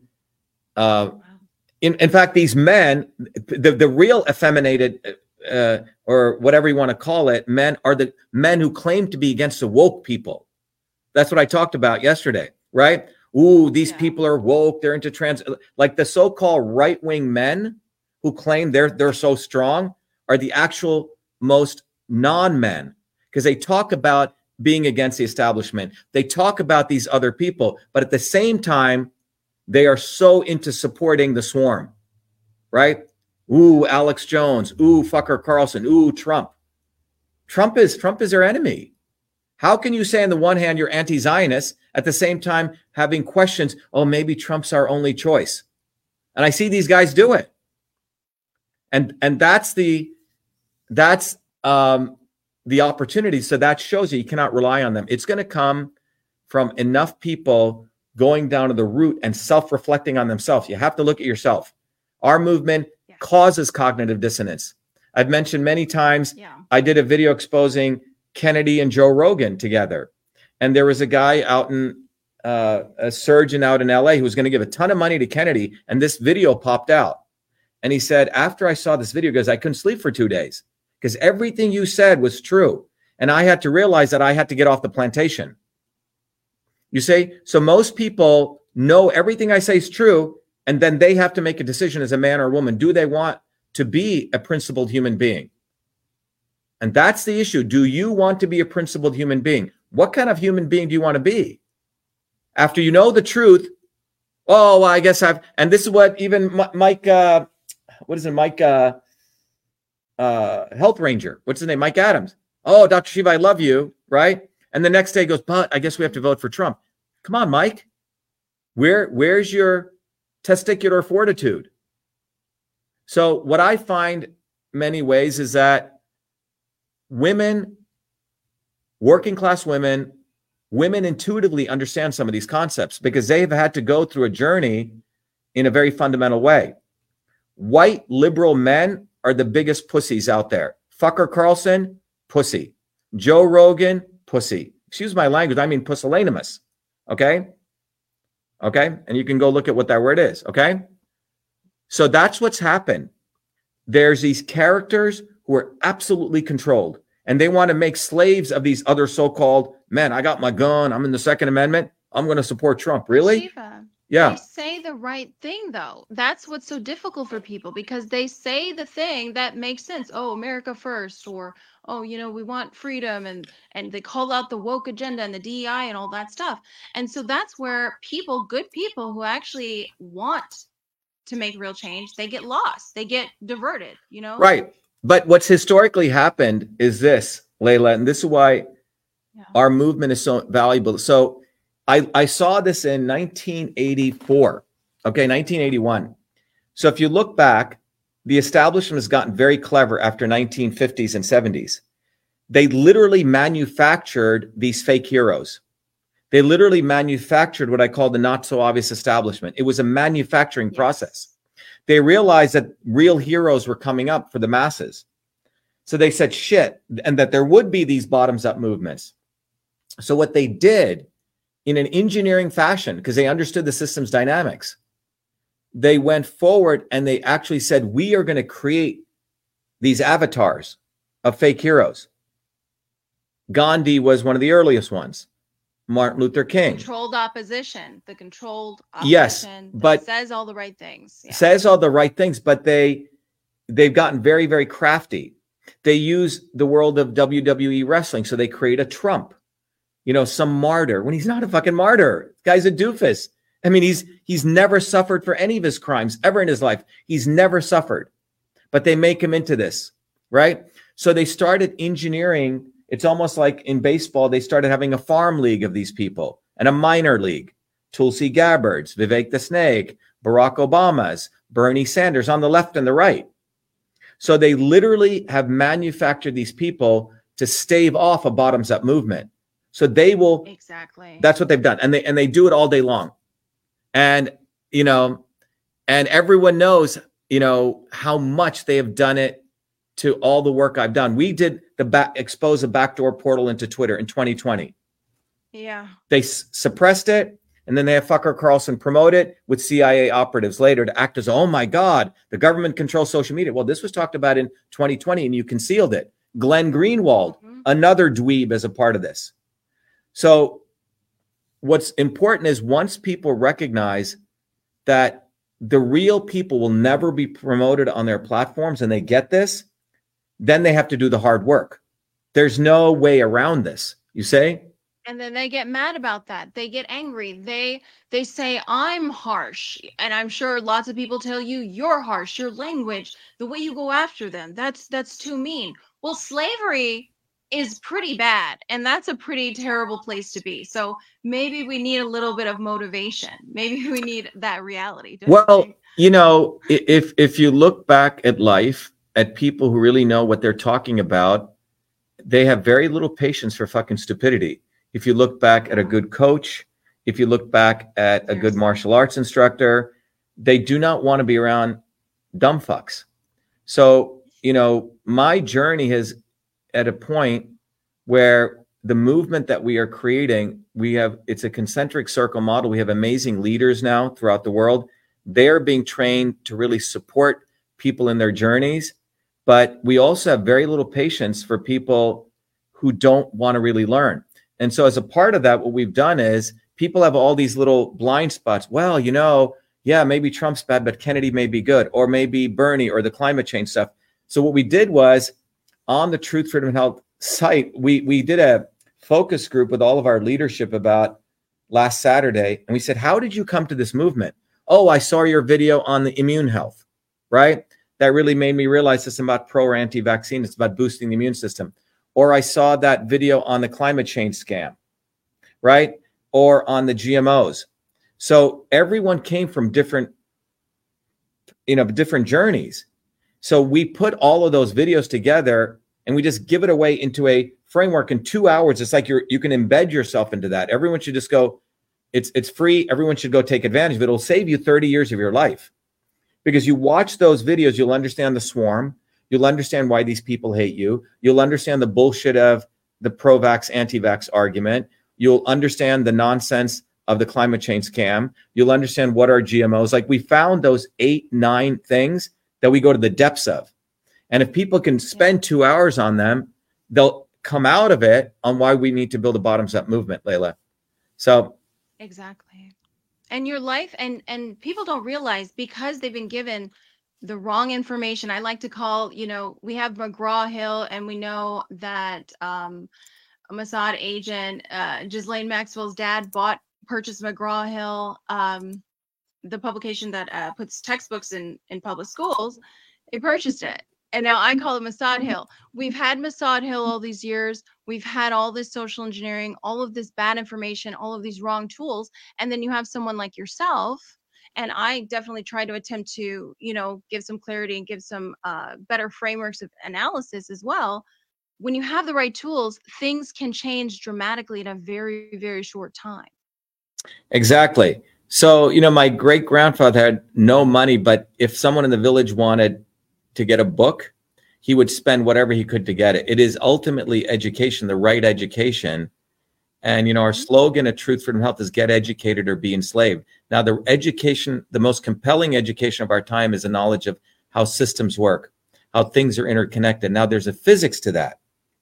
in fact, these men, the real effeminated, or whatever you want to call it, men are the men who claim to be against the woke people. That's what I talked about yesterday, right? Ooh, these people are woke. They're into trans, like the so-called right-wing men who claim they're so strong are the actual most non-men, because they talk about being against the establishment. They talk about these other people, but at the same time, they are so into supporting the swarm, right? Ooh, Alex Jones. Ooh, fucker Carlson. Ooh, Trump. Trump is their enemy. How can you say on the one hand you're anti-Zionist, at the same time having questions, oh, maybe Trump's our only choice? And I see these guys do it. And that's the opportunity. So that shows you cannot rely on them. It's going to come from enough people going down to the root and self-reflecting on themselves. You have to look at yourself. Our movement causes cognitive dissonance. I've mentioned many times, I did a video exposing Kennedy and Joe Rogan together. And there was a guy out in, a surgeon out in LA who was going to give a ton of money to Kennedy. And this video popped out. And he said, after I saw this video, because I couldn't sleep for 2 days, because everything you said was true. And I had to realize that I had to get off the plantation. You say, so most people know everything I say is true, and then they have to make a decision as a man or a woman. Do they want to be a principled human being? And that's the issue. Do you want to be a principled human being? What kind of human being do you want to be? After you know the truth, oh, well, I guess and this is what even Mike, Health Ranger, what's his name? Mike Adams. Oh, Dr. Shiva, I love you, right? And the next day goes, but I guess we have to vote for Trump. Come on, Mike. Where's your testicular fortitude? So what I find many ways is that women, working class women intuitively understand some of these concepts because they've had to go through a journey in a very fundamental way. White liberal men are the biggest pussies out there. Fucker Carlson, pussy. Joe Rogan, pussy. Excuse my language, I mean pusillanimous. Okay? Okay? And you can go look at what that word is. Okay? So that's what's happened. There's these characters who are absolutely controlled, and they want to make slaves of these other so-called men. I got my gun. I'm in the Second Amendment. I'm going to support Trump. Really? Shiva, yeah. They say the right thing, though. That's what's so difficult for people, because they say the thing that makes sense. Oh, America first, or, oh, we want freedom, and they call out the woke agenda and the DEI and all that stuff. And so that's where good people who actually want to make real change, they get lost. They get diverted, Right. But what's historically happened is this, Layla, and this is why our movement is so valuable. So I saw this in 1984, 1981. So if you look back, the establishment has gotten very clever after 1950s and 70s. They literally manufactured these fake heroes. They literally manufactured what I call the not so obvious establishment. It was a manufacturing process. They realized that real heroes were coming up for the masses. So they said, shit, and that there would be these bottoms-up movements. So what they did in an engineering fashion, because they understood the system's dynamics, they went forward and they actually said, we are going to create these avatars of fake heroes. Gandhi was one of the earliest ones. Martin Luther King. Controlled opposition. The controlled opposition yes, but says all the right things. Yeah. Says all the right things, but they they've gotten very, very crafty. They use the world of WWE wrestling. So they create a Trump, some martyr when he's not a fucking martyr. The guy's a doofus. I mean, he's never suffered for any of his crimes ever in his life. He's never suffered, but they make him into this, right? So they started engineering. It's almost like in baseball, they started having a farm league of these people and a minor league. Tulsi Gabbard's, Vivek the Snake, Barack Obama's, Bernie Sanders on the left and the right. So they literally have manufactured these people to stave off a bottoms-up movement. So they will, exactly. That's what they've done. And they do it all day long. And, and everyone knows, how much they have done it to all the work I've done. We did expose a backdoor portal into Twitter in 2020. Yeah. They suppressed it. And then they have Tucker Carlson promote it with CIA operatives later to act as, oh my God, the government controls social media. Well, this was talked about in 2020 and you concealed it. Glenn Greenwald, another dweeb, as a part of this. So what's important is once people recognize that the real people will never be promoted on their platforms and they get this, then they have to do the hard work. There's no way around this, you say? And then they get mad about that. They get angry. They say, I'm harsh. And I'm sure lots of people tell you, you're harsh, your language, the way you go after them, that's too mean. Well, slavery is pretty bad. And that's a pretty terrible place to be. So maybe we need a little bit of motivation. Maybe we need that reality. Well, if you look back at life, at people who really know what they're talking about, they have very little patience for fucking stupidity. If you look back at a good coach, if you look back at a good martial arts instructor, they do not want to be around dumb fucks. So, my journey is at a point where the movement that we are creating, it's a concentric circle model. We have amazing leaders now throughout the world. They're being trained to really support people in their journeys, but we also have very little patience for people who don't want to really learn. And so as a part of that, what we've done is people have all these little blind spots. Well, maybe Trump's bad, but Kennedy may be good, or maybe Bernie or the climate change stuff. So what we did was on the Truth, Freedom, and Health site, we did a focus group with all of our leadership about last Saturday. And we said, how did you come to this movement? Oh, I saw your video on the immune health, right? That really made me realize it's about pro or anti-vaccine. It's about boosting the immune system. Or I saw that video on the climate change scam, right? Or on the GMOs. So everyone came from different journeys. So we put all of those videos together and we just give it away into a framework in 2 hours. It's like you can embed yourself into that. Everyone should just go, it's free. Everyone should go take advantage of it. It'll save you 30 years of your life. Because you watch those videos, you'll understand the swarm. You'll understand why these people hate you. You'll understand the bullshit of the pro-vax, anti-vax argument. You'll understand the nonsense of the climate change scam. You'll understand what are GMOs. Like we found those 8-9 things that we go to the depths of. And if people can spend 2 hours on them, they'll come out of it on why we need to build a bottoms-up movement, Layla. So exactly. And your life, and people don't realize because they've been given the wrong information. I like to call, we have McGraw-Hill, and we know that a Mossad agent, Ghislaine Maxwell's dad purchased McGraw-Hill, the publication that puts textbooks in public schools. They purchased it. And now I call it Mossad Hill. We've had Mossad Hill all these years. We've had all this social engineering, all of this bad information, all of these wrong tools. And then you have someone like yourself. And I definitely try to attempt to, give some clarity and give some better frameworks of analysis as well. When you have the right tools, things can change dramatically in a very, very short time. Exactly. So, my great grandfather had no money, but if someone in the village wanted to get a book, he would spend whatever he could to get it. It is ultimately education, the right education. And, our slogan at Truth, Freedom, Health is get educated or be enslaved. Now, the most compelling education of our time is a knowledge of how systems work, how things are interconnected. Now, there's a physics to that.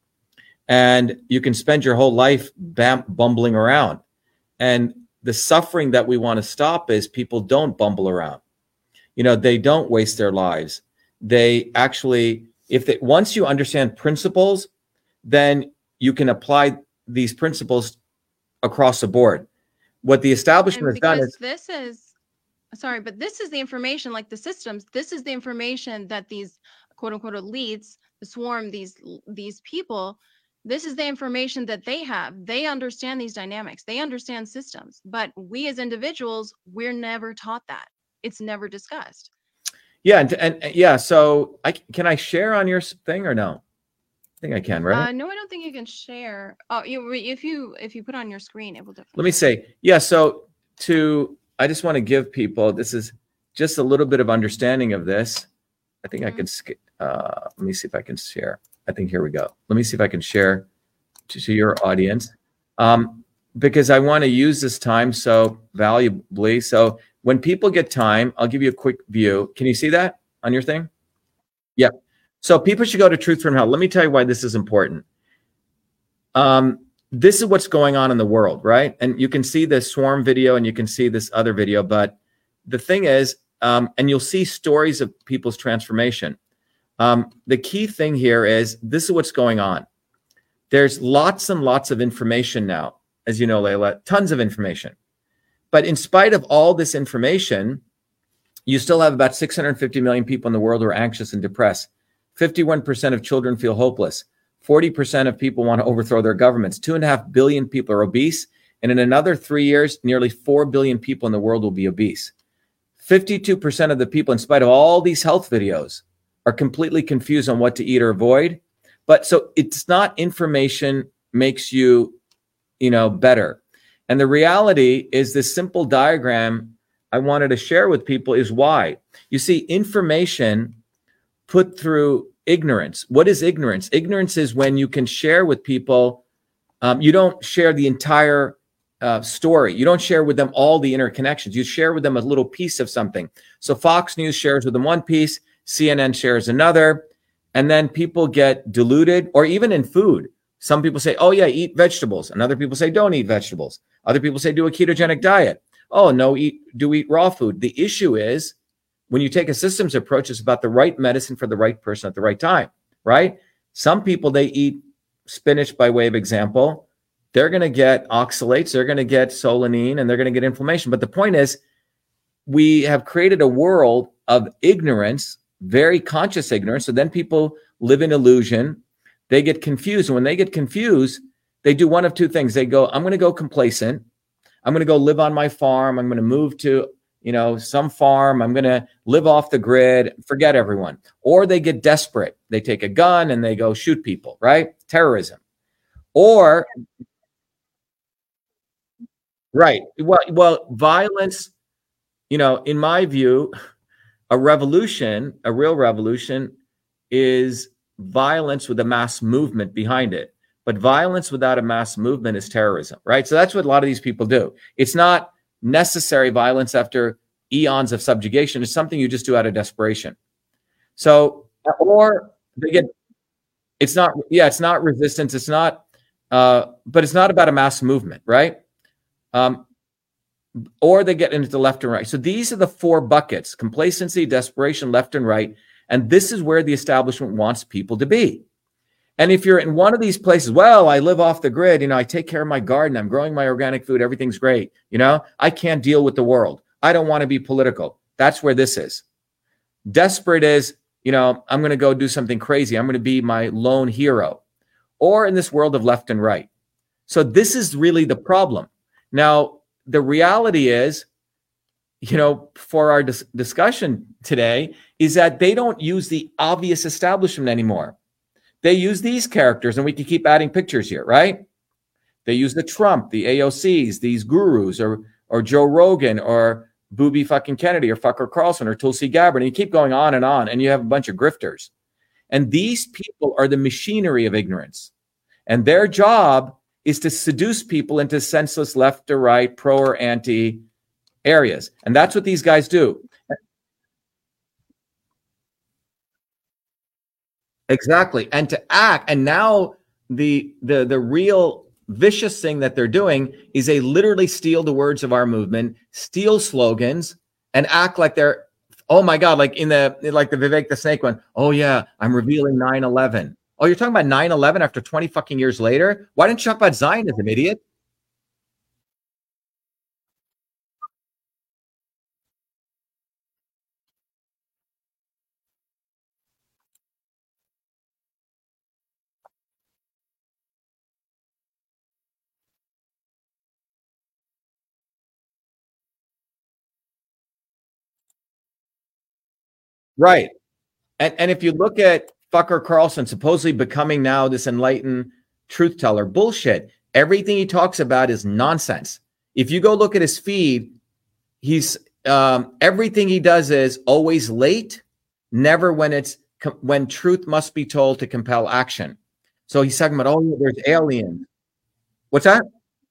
And you can spend your whole life bumbling around. And the suffering that we want to stop is people don't bumble around. They don't waste their lives. they actually, once you understand principles, then you can apply these principles across the board. What the establishment has done is, this is the information, like the systems, this is the information that these quote unquote elites, the swarm, these people, this is the information that they have. They understand these dynamics, they understand systems, but we as individuals, we're never taught that. It's never discussed. Yeah, and yeah. So can I share on your thing or no? I think I can, right? No, I don't think you can share. Oh, if you put on your screen, it will definitely. Let me say, yeah. So I just want to give people, this is just a little bit of understanding of this. I think I can. Let me see if I can share. I think here we go. Let me see if I can share to your audience, because I want to use this time so valuably. So when people get time, I'll give you a quick view. Can you see that on your thing? Yeah. So people should go to Truth from Hell. Let me tell you why this is important. This is what's going on in the world, right? And you can see this swarm video and you can see this other video. But the thing is, and you'll see stories of people's transformation. The key thing here is this is what's going on. There's lots and lots of information now, as you know, Layla, tons of information. But in spite of all this information, you still have about 650 million people in the world who are anxious and depressed. 51% of children feel hopeless. 40% of people want to overthrow their governments. 2.5 billion people are obese. And in another 3 years, nearly 4 billion people in the world will be obese. 52% of the people, in spite of all these health videos, are completely confused on what to eat or avoid. But so it's not information makes you, better. And the reality is this simple diagram I wanted to share with people is why. You see, information put through ignorance. What is ignorance? Ignorance is when you can share with people, you don't share the entire story. You don't share with them all the interconnections. You share with them a little piece of something. So Fox News shares with them one piece, CNN shares another, and then people get diluted, or even in food. Some people say, oh yeah, eat vegetables. And other people say, don't eat vegetables. Other people say, do a ketogenic diet. Oh no, eat raw food. The issue is when you take a systems approach, it's about the right medicine for the right person at the right time, right? Some people, they eat spinach by way of example. They're going to get oxalates, they're going to get solanine, and they're going to get inflammation. But the point is, we have created a world of ignorance, very conscious ignorance. So then people live in illusion. They get confused. And when they get confused, they do one of two things. They go, I'm going to go complacent. I'm going to go live on my farm. I'm going to move to, some farm. I'm going to live off the grid, forget everyone. Or they get desperate. They take a gun and they go shoot people, right? Terrorism. Or, right. Well, violence, in my view, a real revolution is violence with a mass movement behind it. But violence without a mass movement is terrorism, right? So that's what a lot of these people do. It's not necessary violence after eons of subjugation. It's something you just do out of desperation. So, or they get, it's not resistance. It's not, but it's not about a mass movement, right? Or they get into the left and right. So these are the four buckets: complacency, desperation, left and right. And this is where the establishment wants people to be. And if you're in one of these places, well, I live off the grid, I take care of my garden, I'm growing my organic food, everything's great. I can't deal with the world. I don't want to be political. That's where this is. Desperate is, I'm going to go do something crazy. I'm going to be my lone hero. Or in this world of left and right. So this is really the problem. Now, the reality is, for our discussion today, is that they don't use the obvious establishment anymore. They use these characters, and we can keep adding pictures here, right? They use the Trump, the AOCs, these gurus, or Joe Rogan, or Booby fucking Kennedy, or Fucker Carlson, or Tulsi Gabbard, and you keep going on, and you have a bunch of grifters. And these people are the machinery of ignorance. And their job is to seduce people into senseless left or right, pro or anti areas. And that's what these guys do. Exactly. And to act, and now the real vicious thing that they're doing is they literally steal the words of our movement, steal slogans, and act like they're Oh my God, like the Vivek the Snake one. Oh yeah, I'm revealing 9/11. Oh, you're talking about 9/11 after 20 fucking years later? Why didn't you talk about Zionism, idiot? Right. And if you look at Fucker Carlson supposedly becoming now this enlightened truth teller, bullshit. Everything he talks about is nonsense. If you go look at his feed, he's everything he does is always late, never when truth must be told to compel action. So he's talking about, oh, there's aliens. What's that?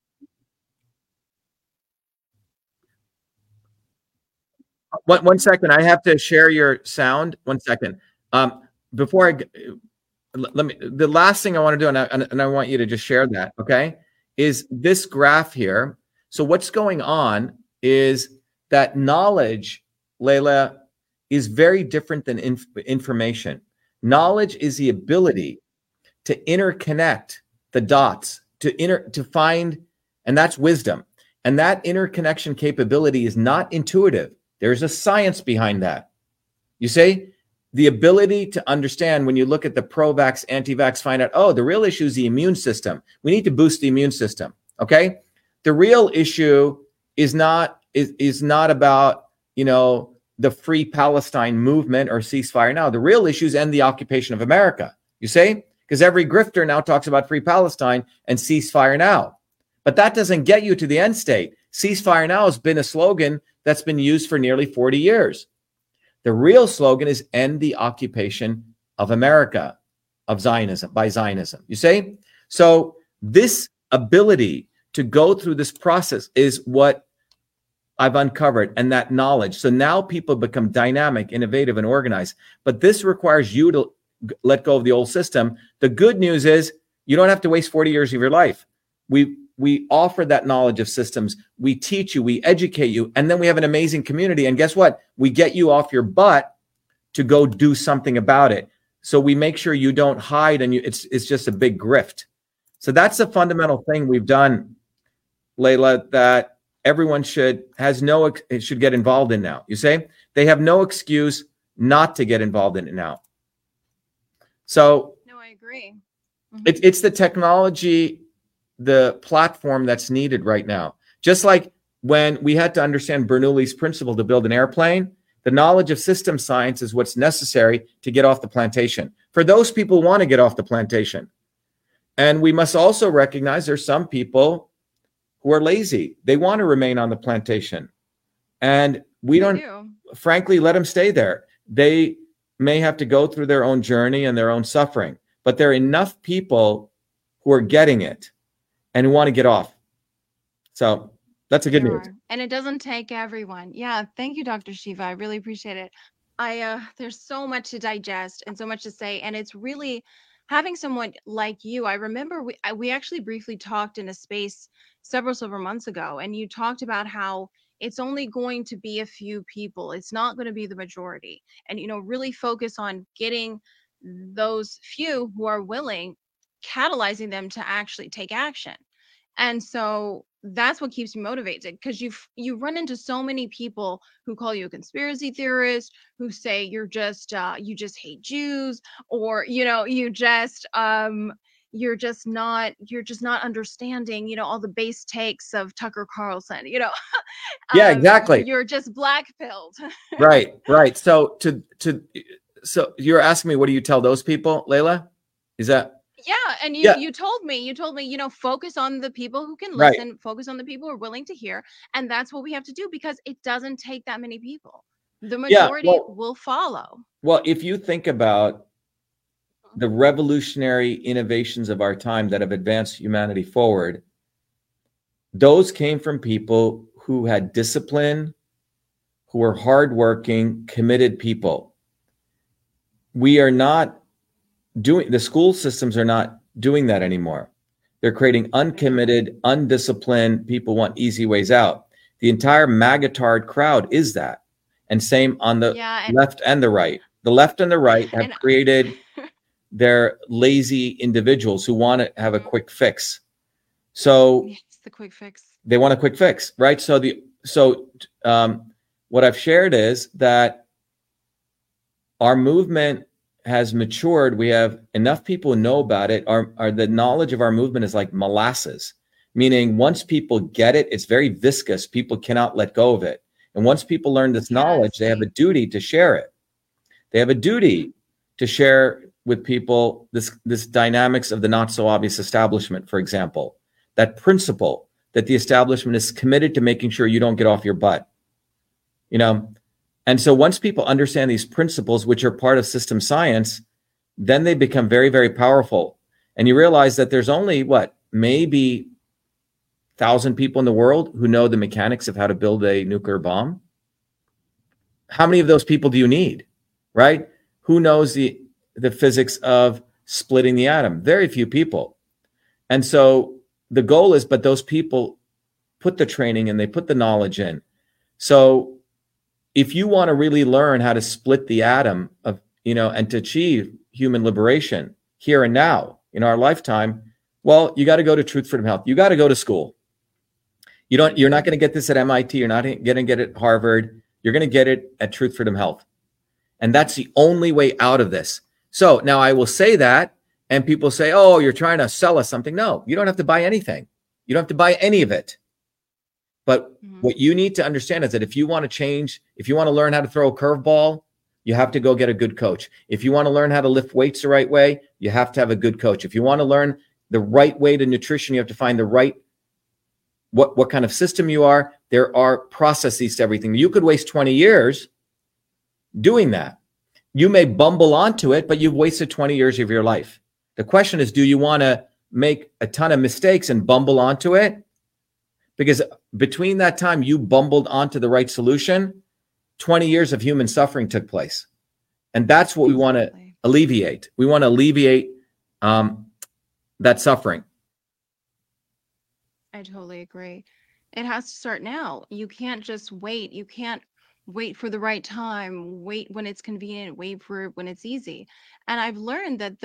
One second. I have to share your sound. 1 second. Before let me, the last thing I want to do, and I want you to just share that, okay, is this graph here. So what's going on is that knowledge, Layla, is very different than information. Knowledge is the ability to interconnect the dots, to find, and that's wisdom. And that interconnection capability is not intuitive. There's a science behind that. You see? The ability to understand when you look at the pro-vax, anti-vax, find out, oh, the real issue is the immune system. We need to boost the immune system. Okay. The real issue is not about, the Free Palestine movement or ceasefire now. The real issue is end the occupation of America. You see? Because every grifter now talks about Free Palestine and ceasefire now. But that doesn't get you to the end state. Ceasefire now has been a slogan that's been used for nearly 40 years. The real slogan is end the occupation of America, of Zionism, by Zionism. You see? So this ability to go through this process is what I've uncovered, and that knowledge. So now people become dynamic, innovative, and organized. But this requires you to let go of the old system. The good news is you don't have to waste 40 years of your life. We offer that knowledge of systems. We teach you, we educate you, and then we have an amazing community. And guess what? We get you off your butt to go do something about it. So we make sure you don't hide and it's just a big grift. So that's the fundamental thing we've done, Layla, that everyone should get involved in now. You say they have no excuse not to get involved in it now. So No, I agree. It's the technology, the platform that's needed right now. Just like when we had to understand Bernoulli's principle to build an airplane, the knowledge of system science is what's necessary to get off the plantation. For those people who want to get off the plantation. And we must also recognize there's some people who are lazy. They want to remain on the plantation. And we don't, frankly, let them stay there. They may have to go through their own journey and their own suffering. But there are enough people who are getting it and who want to get off. So that's a good news. And it doesn't take everyone. Yeah. Thank you, Dr. Shiva. I really appreciate it. There's so much to digest and so much to say. And it's really having someone like you. I remember we actually briefly talked in a space several months ago, and you talked about how it's only going to be a few people. It's not going to be the majority. And, really focus on getting those few who are willing, catalyzing them to actually take action. And so that's what keeps me motivated, because you run into so many people who call you a conspiracy theorist, who say you just hate Jews, or you're just not understanding all the base takes of Tucker Carlson. Yeah, exactly. You're just black pilled. Right. So so you're asking me, what do you tell those people, Layla? Is that? Yeah, and you told me, focus on the people who can listen, right. Focus on the people who are willing to hear, and that's what we have to do, because it doesn't take that many people. The majority will follow. Well, if you think about the revolutionary innovations of our time that have advanced humanity forward, those came from people who had discipline, who were hardworking, committed people. We are not the school systems are not doing that anymore. They're creating uncommitted, undisciplined people, want easy ways out. The entire magatard crowd is that. and same on the Yeah, left and the right. The left and the right have and created their lazy individuals who want to have a Mhm. quick fix. So Yes, the quick fix. they want a quick fix, right? What I've shared is that our movement has matured. We have enough people who know about it. The knowledge of our movement is like molasses, meaning once people get it, it's very viscous. People cannot let go of it. And once people learn this knowledge, they have a duty to share it. They have a duty to share with people this dynamics of the not so obvious establishment, for example, that principle that the establishment is committed to making sure you don't get off your butt, you know? And so once people understand these principles, which are part of system science, then they become very, very powerful. And you realize that there's only maybe 1,000 people in the world who know the mechanics of how to build a nuclear bomb. How many of those people do you need, right? Who knows the physics of splitting the atom? Very few people. And so the goal is, but those people put the training and they put the knowledge in. So if you want to really learn how to split the atom and to achieve human liberation here and now in our lifetime, well, you got to go to Truth Freedom Health. You got to go to school. You're not going to get this at MIT. You're not going to get it at Harvard. You're going to get it at Truth Freedom Health. And that's the only way out of this. So now I will say that, and people say, oh, you're trying to sell us something. No, you don't have to buy anything. You don't have to buy any of it. But what you need to understand is that if you want to change, if you want to learn how to throw a curveball, you have to go get a good coach. If you want to learn how to lift weights the right way, you have to have a good coach. If you want to learn the right way to nutrition, you have to find the right, what kind of system you are. There are processes to everything. You could waste 20 years doing that. You may bumble onto it, but you've wasted 20 years of your life. The question is, do you want to make a ton of mistakes and bumble onto it? Because between that time you bumbled onto the right solution, 20 years of human suffering took place. And that's what we want to alleviate. We want to alleviate that suffering. I totally agree. It has to start now. You can't just wait. You can't wait for the right time, wait when it's convenient, wait for when it's easy. And I've learned that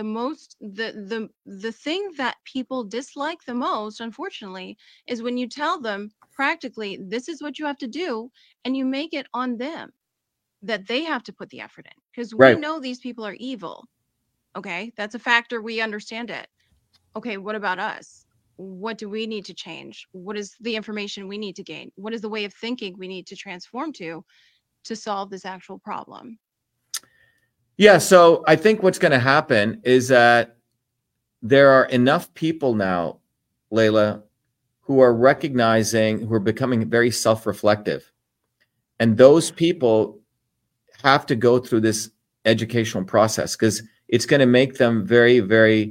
the thing that people dislike the most, unfortunately, is when you tell them practically this is what you have to do and you make it on them, that they have to put the effort in, because we Right. know these people are evil. Okay, that's a factor. We understand it. Okay, what about us? What do we need to change? What is the information we need to gain? What is the way of thinking we need to transform to solve this actual problem? Yeah, so I think what's going to happen is that there are enough people now, Layla, who are recognizing, who are becoming very self-reflective. And those people have to go through this educational process because it's going to make them very, very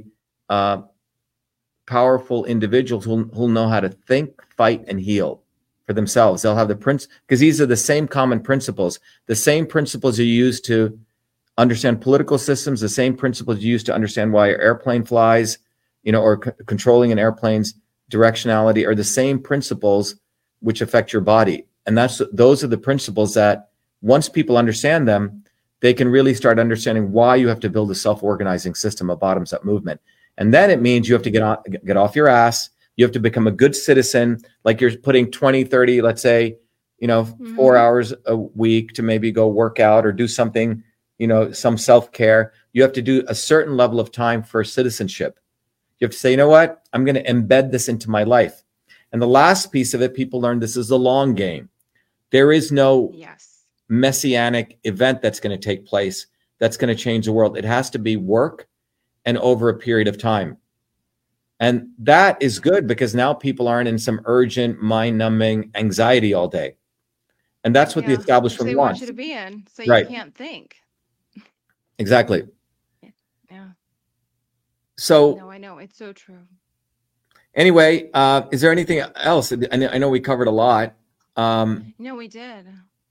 powerful individuals who'll know how to think, fight, and heal for themselves. They'll have the because these are the same common principles, the same principles you use to understand political systems, the same principles you use to understand why an airplane flies, or controlling an airplane's directionality are the same principles which affect your body. And those are the principles that once people understand them, they can really start understanding why you have to build a self-organizing system, a bottoms-up movement. And then it means you have to get off your ass. You have to become a good citizen, like you're putting 20, 30, let's say, 4 hours a week to maybe go work out or do something, some self-care. You have to do a certain level of time for citizenship. You have to say, you know what? I'm going to embed this into my life. And the last piece of it, people learn this is the long game. There is no messianic event that's going to take place that's going to change the world. It has to be work and over a period of time. And that is good because now people aren't in some urgent, mind-numbing anxiety all day. And that's what the establishment wants. They want you to be in, so right. You can't think. Exactly. Yeah. So. No, I know. It's so true. Anyway, is there anything else? I know we covered a lot. No, we did.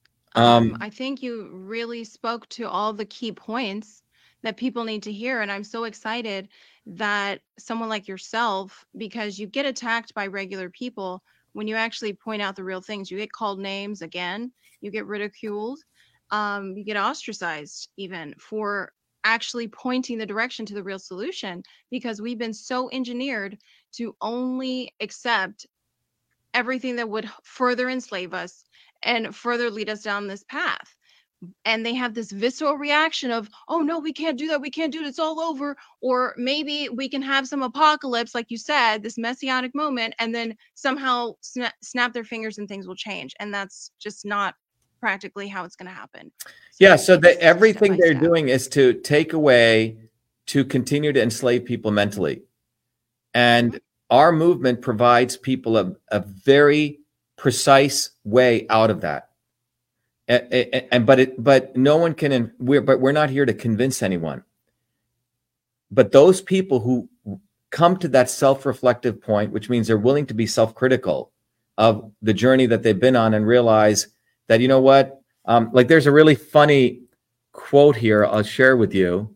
I think you really spoke to all the key points that people need to hear. And I'm so excited that someone like yourself, because you get attacked by regular people when you actually point out the real things. You get called names again, you get ridiculed. you get ostracized even for actually pointing the direction to the real solution, because we've been so engineered to only accept everything that would further enslave us and further lead us down this path. And they have this visceral reaction of, oh no, we can't do that, we can't do it, it's all over. Or maybe we can have some apocalypse, like you said, this messianic moment, and then somehow snap their fingers and things will change. And that's just not practically how it's going to happen. Yeah, so everything they're doing is to take away, to continue to enslave people mentally. And our movement provides people a very precise way out of that. But no one can, we're not here to convince anyone. But those people who come to that self-reflective point, which means they're willing to be self-critical of the journey that they've been on and realize that, you know what, like there's a really funny quote here I'll share with you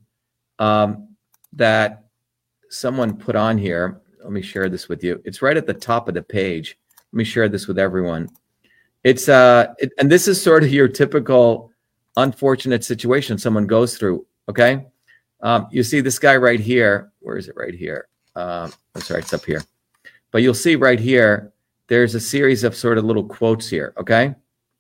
that someone put on here. Let me share this with you. It's right at the top of the page. Let me share this with everyone. It's and this is sort of your typical unfortunate situation someone goes through. Okay, you see this guy right here. Where is it? Right here. I'm sorry, it's up here. But you'll see right here. There's a series of sort of little quotes here. Okay,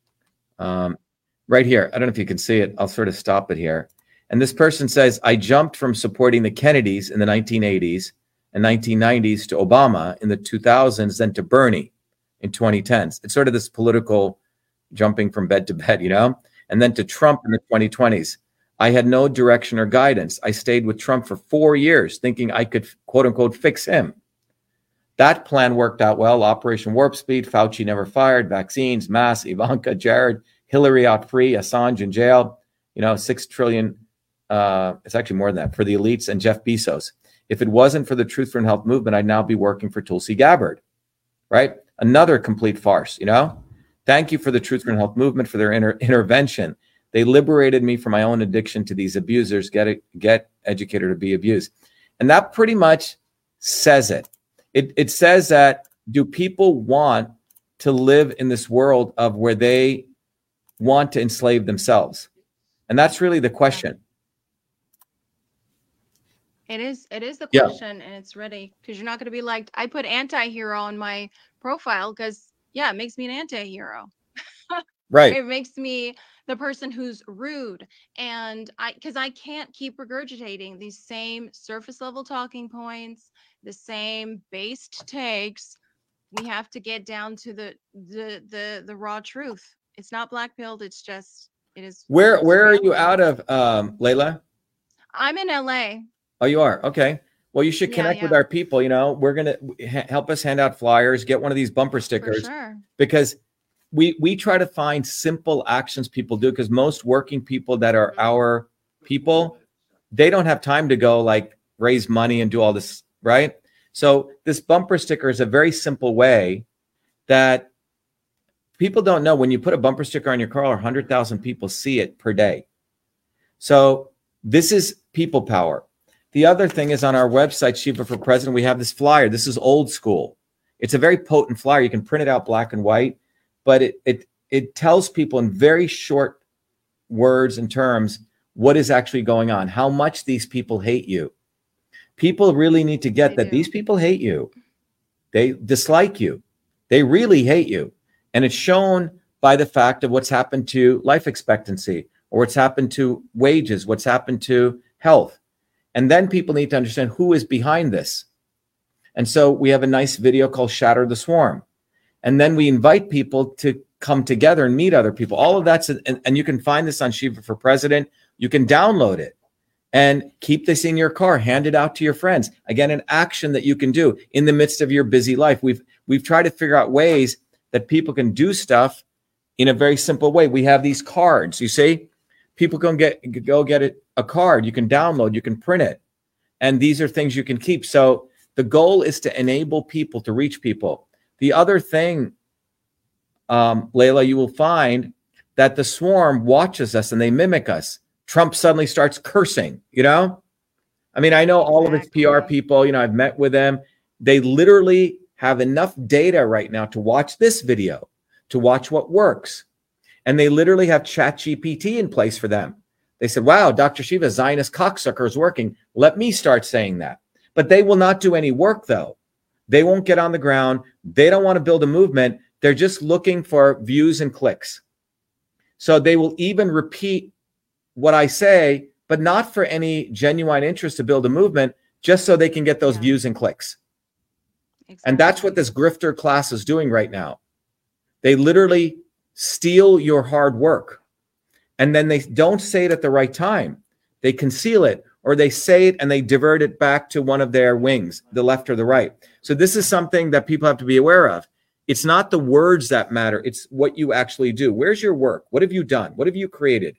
right here. I don't know if you can see it. I'll sort of stop it here. And this person says, "I jumped from supporting the Kennedys in the 1980s and 1990s to Obama in the 2000s, then to Bernie in 2010s. It's sort of this political jumping from bed to bed, you know, and then to Trump in the 2020s. I had no direction or guidance. I stayed with Trump for 4 years thinking I could, quote unquote, fix him. That plan worked out well. Operation Warp Speed, Fauci never fired, vaccines, masks, Ivanka, Jared, Hillary out free, Assange in jail, you know, 6 trillion. It's actually more than that for the elites and Jeff Bezos. If it wasn't for the Truth for Health movement, I'd now be working for Tulsi Gabbard, right? Another complete farce, you know? Thank you for the Truth for Health movement for their intervention. They liberated me from my own addiction to these abusers. Get educated to be abused. And that pretty much says it. It says that, do people want to live in this world of where they want to enslave themselves? And that's really the question. It is the question, and it's ready, because you're not going to be like, I put anti-hero on my profile because, yeah, it makes me an anti-hero. Right. It makes me the person who's rude. And because I can't keep regurgitating these same surface level talking points, the same based takes. We have to get down to the raw truth. It's not black pilled. It's just, it is. Where are you out of, Layla? I'm in LA. Oh, you are? Okay. Well, you should connect with our people. You know, we're going to help us hand out flyers, get one of these bumper stickers, because we try to find simple actions people do, because most working people that are our people, they don't have time to go like raise money and do all this, right? So this bumper sticker is a very simple way that people don't know. When you put a bumper sticker on your car, 100,000 people see it per day. So this is people power. The other thing is, on our website, Shiva for President, we have this flyer. This is old school. It's a very potent flyer. You can print it out black and white, but it tells people in very short words and terms what is actually going on, how much these people hate you. People really need to get that these people hate you. They dislike you. They really hate you. And it's shown by the fact of what's happened to life expectancy, or what's happened to wages, what's happened to health. And then people need to understand who is behind this. And so we have a nice video called Shatter the Swarm. And then we invite people to come together and meet other people. All of that's, and you can find this on Shiva for President. You can download it and keep this in your car, hand it out to your friends. Again, an action that you can do in the midst of your busy life. We've tried to figure out ways that people can do stuff in a very simple way. We have these cards, you see? People can go get a card. You can download, you can print it. And these are things you can keep. So the goal is to enable people to reach people. The other thing, Layla, you will find that the swarm watches us and they mimic us. Trump suddenly starts cursing, you know? I mean, I know all of his PR people, you know, I've met with them. They literally have enough data right now to watch this video, to watch what works. And they literally have ChatGPT in place for them. They said, wow, Dr. Shiva, Zionist cocksucker is working. Let me start saying that. But they will not do any work, though. They won't get on the ground. They don't want to build a movement. They're just looking for views and clicks. So they will even repeat what I say, but not for any genuine interest to build a movement, just so they can get those views and clicks. Exactly. And that's what this grifter class is doing right now. They literally steal your hard work. And then they don't say it at the right time. They conceal it, or they say it and they divert it back to one of their wings, the left or the right. So this is something that people have to be aware of. It's not the words that matter. It's what you actually do. Where's your work? What have you done? What have you created?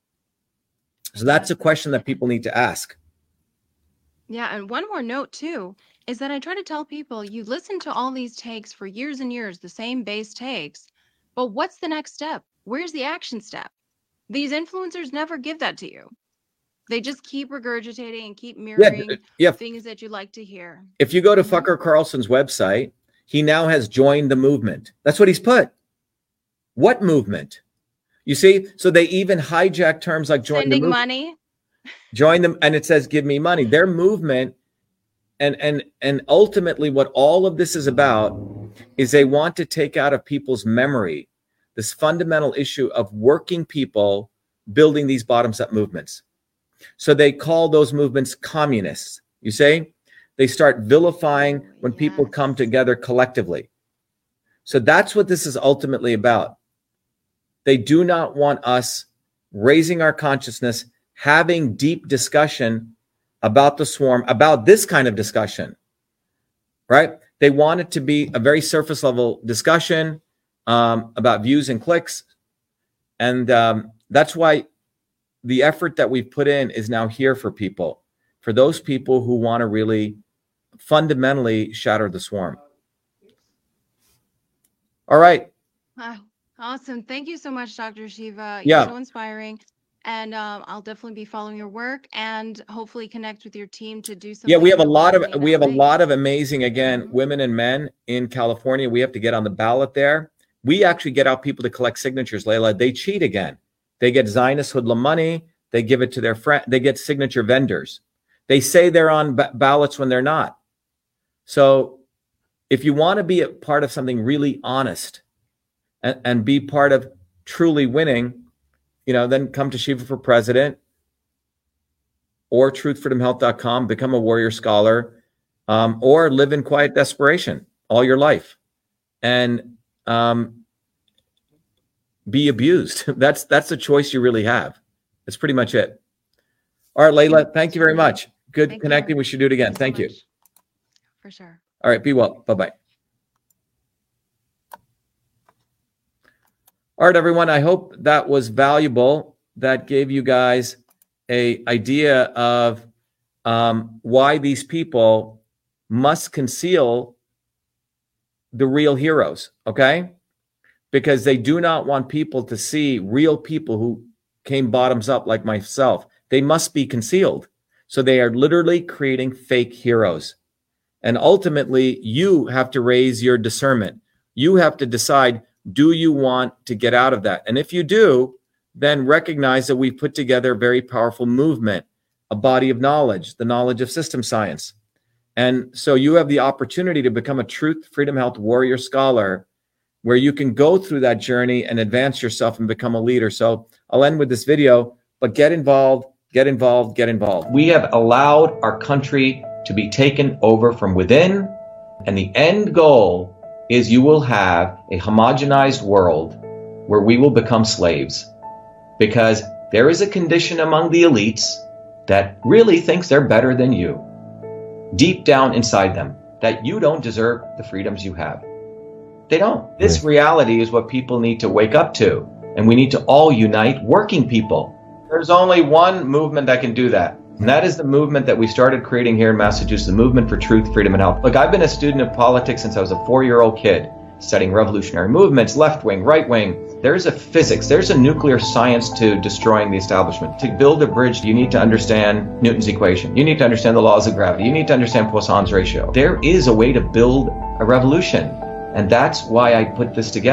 So that's a question that people need to ask. Yeah, and one more note too, is that I try to tell people, you listen to all these takes for years and years, the same base takes, but what's the next step? Where's the action step? These influencers never give that to you. They just keep regurgitating and keep mirroring things that you like to hear. If you go to Fucker Carlson's website, he now has joined the movement. That's what he's put. What movement? You see, so they even hijack terms like join the movement. Money. Join them, and it says give me money. Their movement, and ultimately what all of this is about is they want to take out of people's memory this fundamental issue of working people building these bottoms-up movements. So they call those movements communists. You see? They start vilifying when people come together collectively. So that's what this is ultimately about. They do not want us raising our consciousness, having deep discussion about the swarm, about this kind of discussion, right? They want it to be a very surface level discussion about views and clicks. And that's why the effort that we've put in is now here for people, for those people who want to really fundamentally shatter the swarm. All right. Wow. Awesome. Thank you so much, Dr. Shiva. Yeah. You're so inspiring. And I'll definitely be following your work and hopefully connect with your team to do something. Yeah, we have a lot of amazing, again, women and men in California. We have to get on the ballot there. We actually get out people to collect signatures, Layla. They cheat again. They get Zionist hoodlum money. They give it to their friend. They get signature vendors. They say they're on ballots when they're not. So if you want to be a part of something really honest and be part of truly winning, then come to Shiva for President or truthfreedomhealth.com, become a warrior scholar, or live in quiet desperation all your life and be abused. That's the choice you really have. That's pretty much it. All right, Layla, thank you very much. Good connecting. We should do it again. Thank you. For sure. All right, be well. Bye-bye. All right, everyone. I hope that was valuable. That gave you guys an idea of why these people must conceal the real heroes, okay? Because they do not want people to see real people who came bottoms up like myself. They must be concealed. So they are literally creating fake heroes. And ultimately, you have to raise your discernment. You have to decide, do you want to get out of that? And if you do, then recognize that we've put together a very powerful movement, a body of knowledge, the knowledge of system science. And so you have the opportunity to become a Truth, Freedom, Health warrior scholar, where you can go through that journey and advance yourself and become a leader. So I'll end with this video, but get involved, get involved, get involved. We have allowed our country to be taken over from within, and the end goal is you will have a homogenized world where we will become slaves, because there is a condition among the elites that really thinks they're better than you, deep down inside them, that you don't deserve the freedoms you have. They don't. This reality is what people need to wake up to, and we need to all unite working people. There's only one movement that can do that, and that is the movement that we started creating here in Massachusetts, the Movement for Truth, Freedom, and Health. Look, I've been a student of politics since I was a 4-year-old kid, studying revolutionary movements, left wing, right wing. There's a physics, there's a nuclear science to destroying the establishment. To build a bridge, you need to understand Newton's equation. You need to understand the laws of gravity. You need to understand Poisson's ratio. There is a way to build a revolution. And that's why I put this together.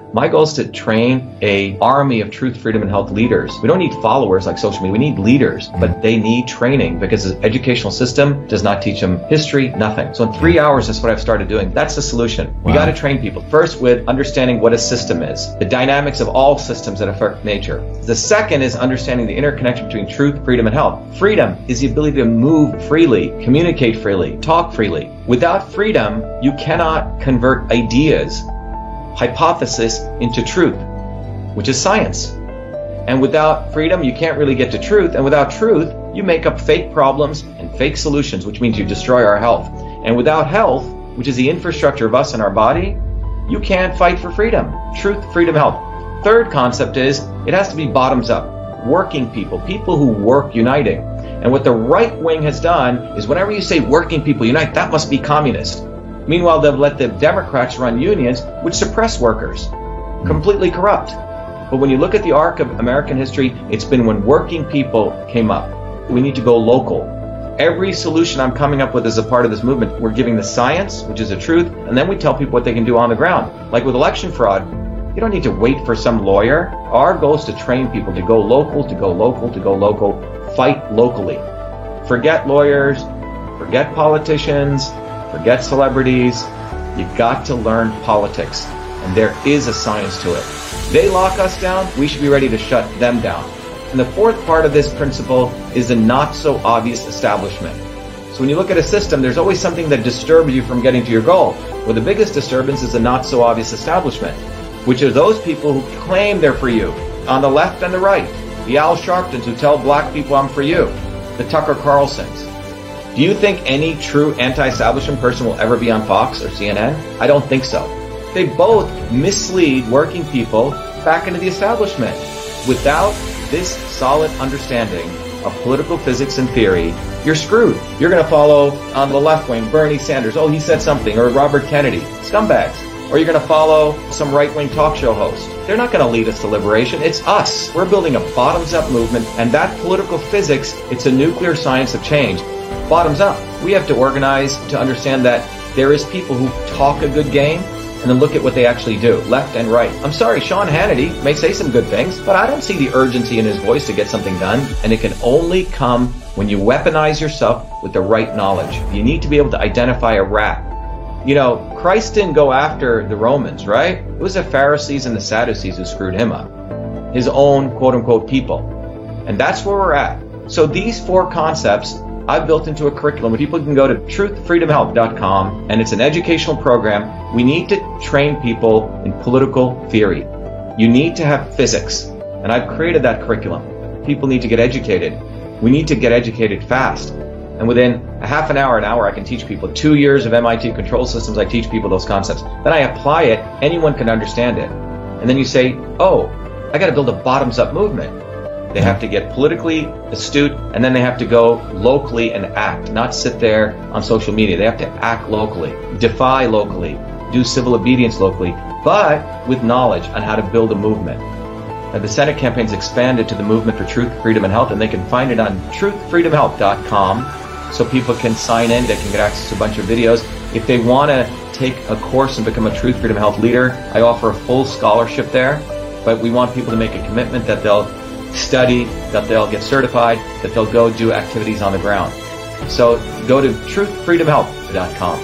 My goal is to train a army of truth, freedom, and health leaders. We don't need followers like social media. We need leaders, but they need training because the educational system does not teach them history, nothing. So in 3 hours, that's what I've started doing. That's the solution. We got to train people. First, with understanding what a system is, the dynamics of all systems that affect nature. The second is understanding the interconnection between truth, freedom, and health. Freedom is the ability to move freely, communicate freely, talk freely. Without freedom, you cannot convert ideas, hypothesis into truth, which is science. And without freedom, you can't really get to truth. And without truth, you make up fake problems and fake solutions, which means you destroy our health. And without health, which is the infrastructure of us and our body, you can't fight for freedom. Truth, freedom, health. Third concept is it has to be bottoms up. Working people who work uniting. And what the right wing has done is whenever you say working people unite, that must be communist. Meanwhile, they've let the Democrats run unions, which suppress workers. Completely corrupt. But when you look at the arc of American history, it's been when working people came up. We need to go local. Every solution I'm coming up with as a part of this movement, we're giving the science, which is the truth, and then we tell people what they can do on the ground. Like with election fraud, you don't need to wait for some lawyer. Our goal is to train people to go local, to go local, to go local, fight locally. Forget lawyers, forget politicians, forget celebrities. You've got to learn politics, and there is a science to it. They lock us down, we should be ready to shut them down. And the fourth part of this principle is the not so obvious establishment. So when you look at a system, there's always something that disturbs you from getting to your goal. Well, the biggest disturbance is the not so obvious establishment, which are those people who claim they're for you, on the left and the right. The Al Sharptons who tell black people I'm for you. The Tucker Carlsons. Do you think any true anti-establishment person will ever be on Fox or CNN? I don't think so. They both mislead working people back into the establishment. Without this solid understanding of political physics and theory, you're screwed. You're going to follow on the left wing Bernie Sanders. Oh, he said something. Or Robert Kennedy. Scumbags. Or you're going to follow some right-wing talk show host. They're not going to lead us to liberation. It's us. We're building a bottoms-up movement, and that political physics, it's a nuclear science of change. Bottoms up. We have to organize to understand that there is people who talk a good game, and then look at what they actually do, left and right. I'm sorry, Sean Hannity may say some good things, but I don't see the urgency in his voice to get something done, and it can only come when you weaponize yourself with the right knowledge. You need to be able to identify a rat. You know, Christ didn't go after the Romans, right? It was the Pharisees and the Sadducees who screwed him up. His own quote-unquote people. And that's where we're at. So these four concepts I've built into a curriculum where people can go to truthfreedomhealth.com, and it's an educational program. We need to train people in political theory. You need to have physics. And I've created that curriculum. People need to get educated. We need to get educated fast. And within a half an hour, I can teach people. 2 years of MIT control systems, I teach people those concepts. Then I apply it, anyone can understand it. And then you say, oh, I got to build a bottoms-up movement. They have to get politically astute, and then they have to go locally and act, not sit there on social media. They have to act locally, defy locally, do civil obedience locally, but with knowledge on how to build a movement. Now, the Senate campaign's expanded to the Movement for Truth, Freedom, and Health, and they can find it on truthfreedomhealth.com. So people can sign in, they can get access to a bunch of videos. If they want to take a course and become a Truth, Freedom, Health leader, I offer a full scholarship there. But we want people to make a commitment that they'll study, that they'll get certified, that they'll go do activities on the ground. So go to truthfreedomhealth.com.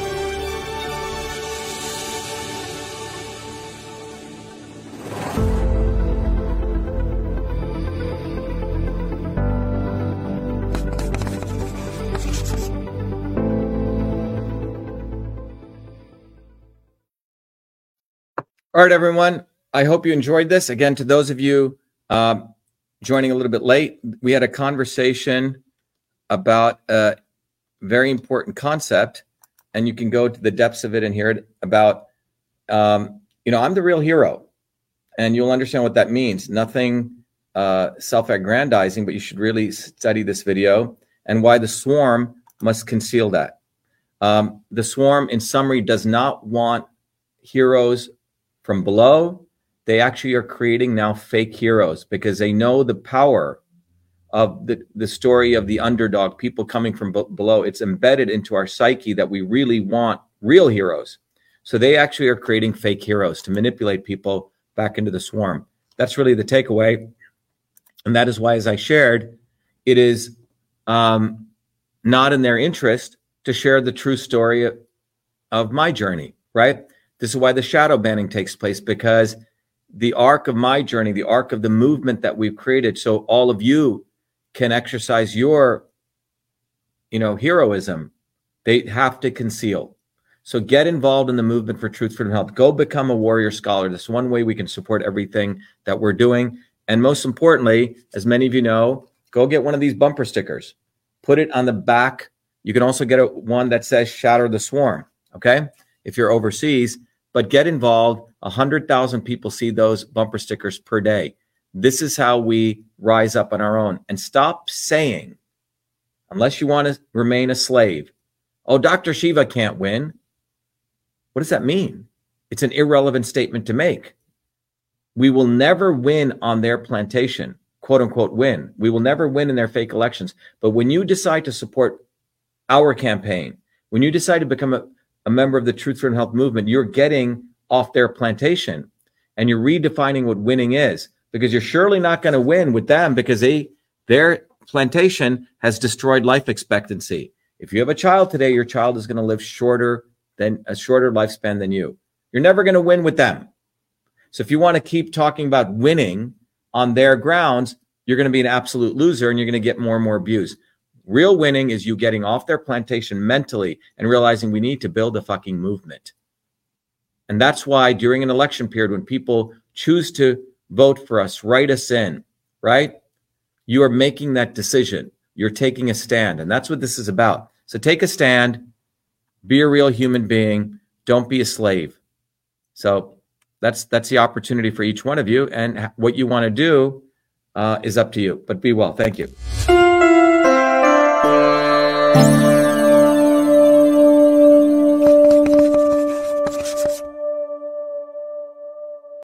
All right, everyone. I hope you enjoyed this. Again, to those of you joining a little bit late, we had a conversation about a very important concept, and you can go to the depths of it and hear it about, I'm the real hero, and you'll understand what that means. Nothing self-aggrandizing, but you should really study this video and why the swarm must conceal that. The swarm, in summary, does not want heroes from below. They actually are creating now fake heroes because they know the power of the story of the underdog, people coming from below. It's embedded into our psyche that we really want real heroes. So they actually are creating fake heroes to manipulate people back into the swarm. That's really the takeaway. And that is why, as I shared, it is not in their interest to share the true story of my journey, right? This is why the shadow banning takes place, because the arc of my journey, the arc of the movement that we've created, so all of you can exercise your, heroism, they have to conceal. So get involved in the movement for truth, freedom, health. Go become a warrior scholar. That's one way we can support everything that we're doing. And most importantly, as many of you know, go get one of these bumper stickers. Put it on the back. You can also get one that says Shatter the Swarm, okay? If you're overseas, but get involved. 100,000 people see those bumper stickers per day. This is how we rise up on our own. And stop saying, unless you want to remain a slave, oh, Dr. Shiva can't win. What does that mean? It's an irrelevant statement to make. We will never win on their plantation, quote unquote win. We will never win in their fake elections. But when you decide to support our campaign, when you decide to become a member of the Truth, Freedom, Health movement, you're getting off their plantation and you're redefining what winning is, because you're surely not going to win with them because their plantation has destroyed life expectancy. If you have a child today, your child is going to live a shorter lifespan than you. You're never going to win with them. So if you want to keep talking about winning on their grounds, you're going to be an absolute loser and you're going to get more and more abuse. Real winning is you getting off their plantation mentally and realizing we need to build a fucking movement. And that's why during an election period, when people choose to vote for us, write us in, right? You are making that decision. You're taking a stand. And that's what this is about. So take a stand, be a real human being. Don't be a slave. So that's the opportunity for each one of you. And what you want to do is up to you. But be well. Thank you.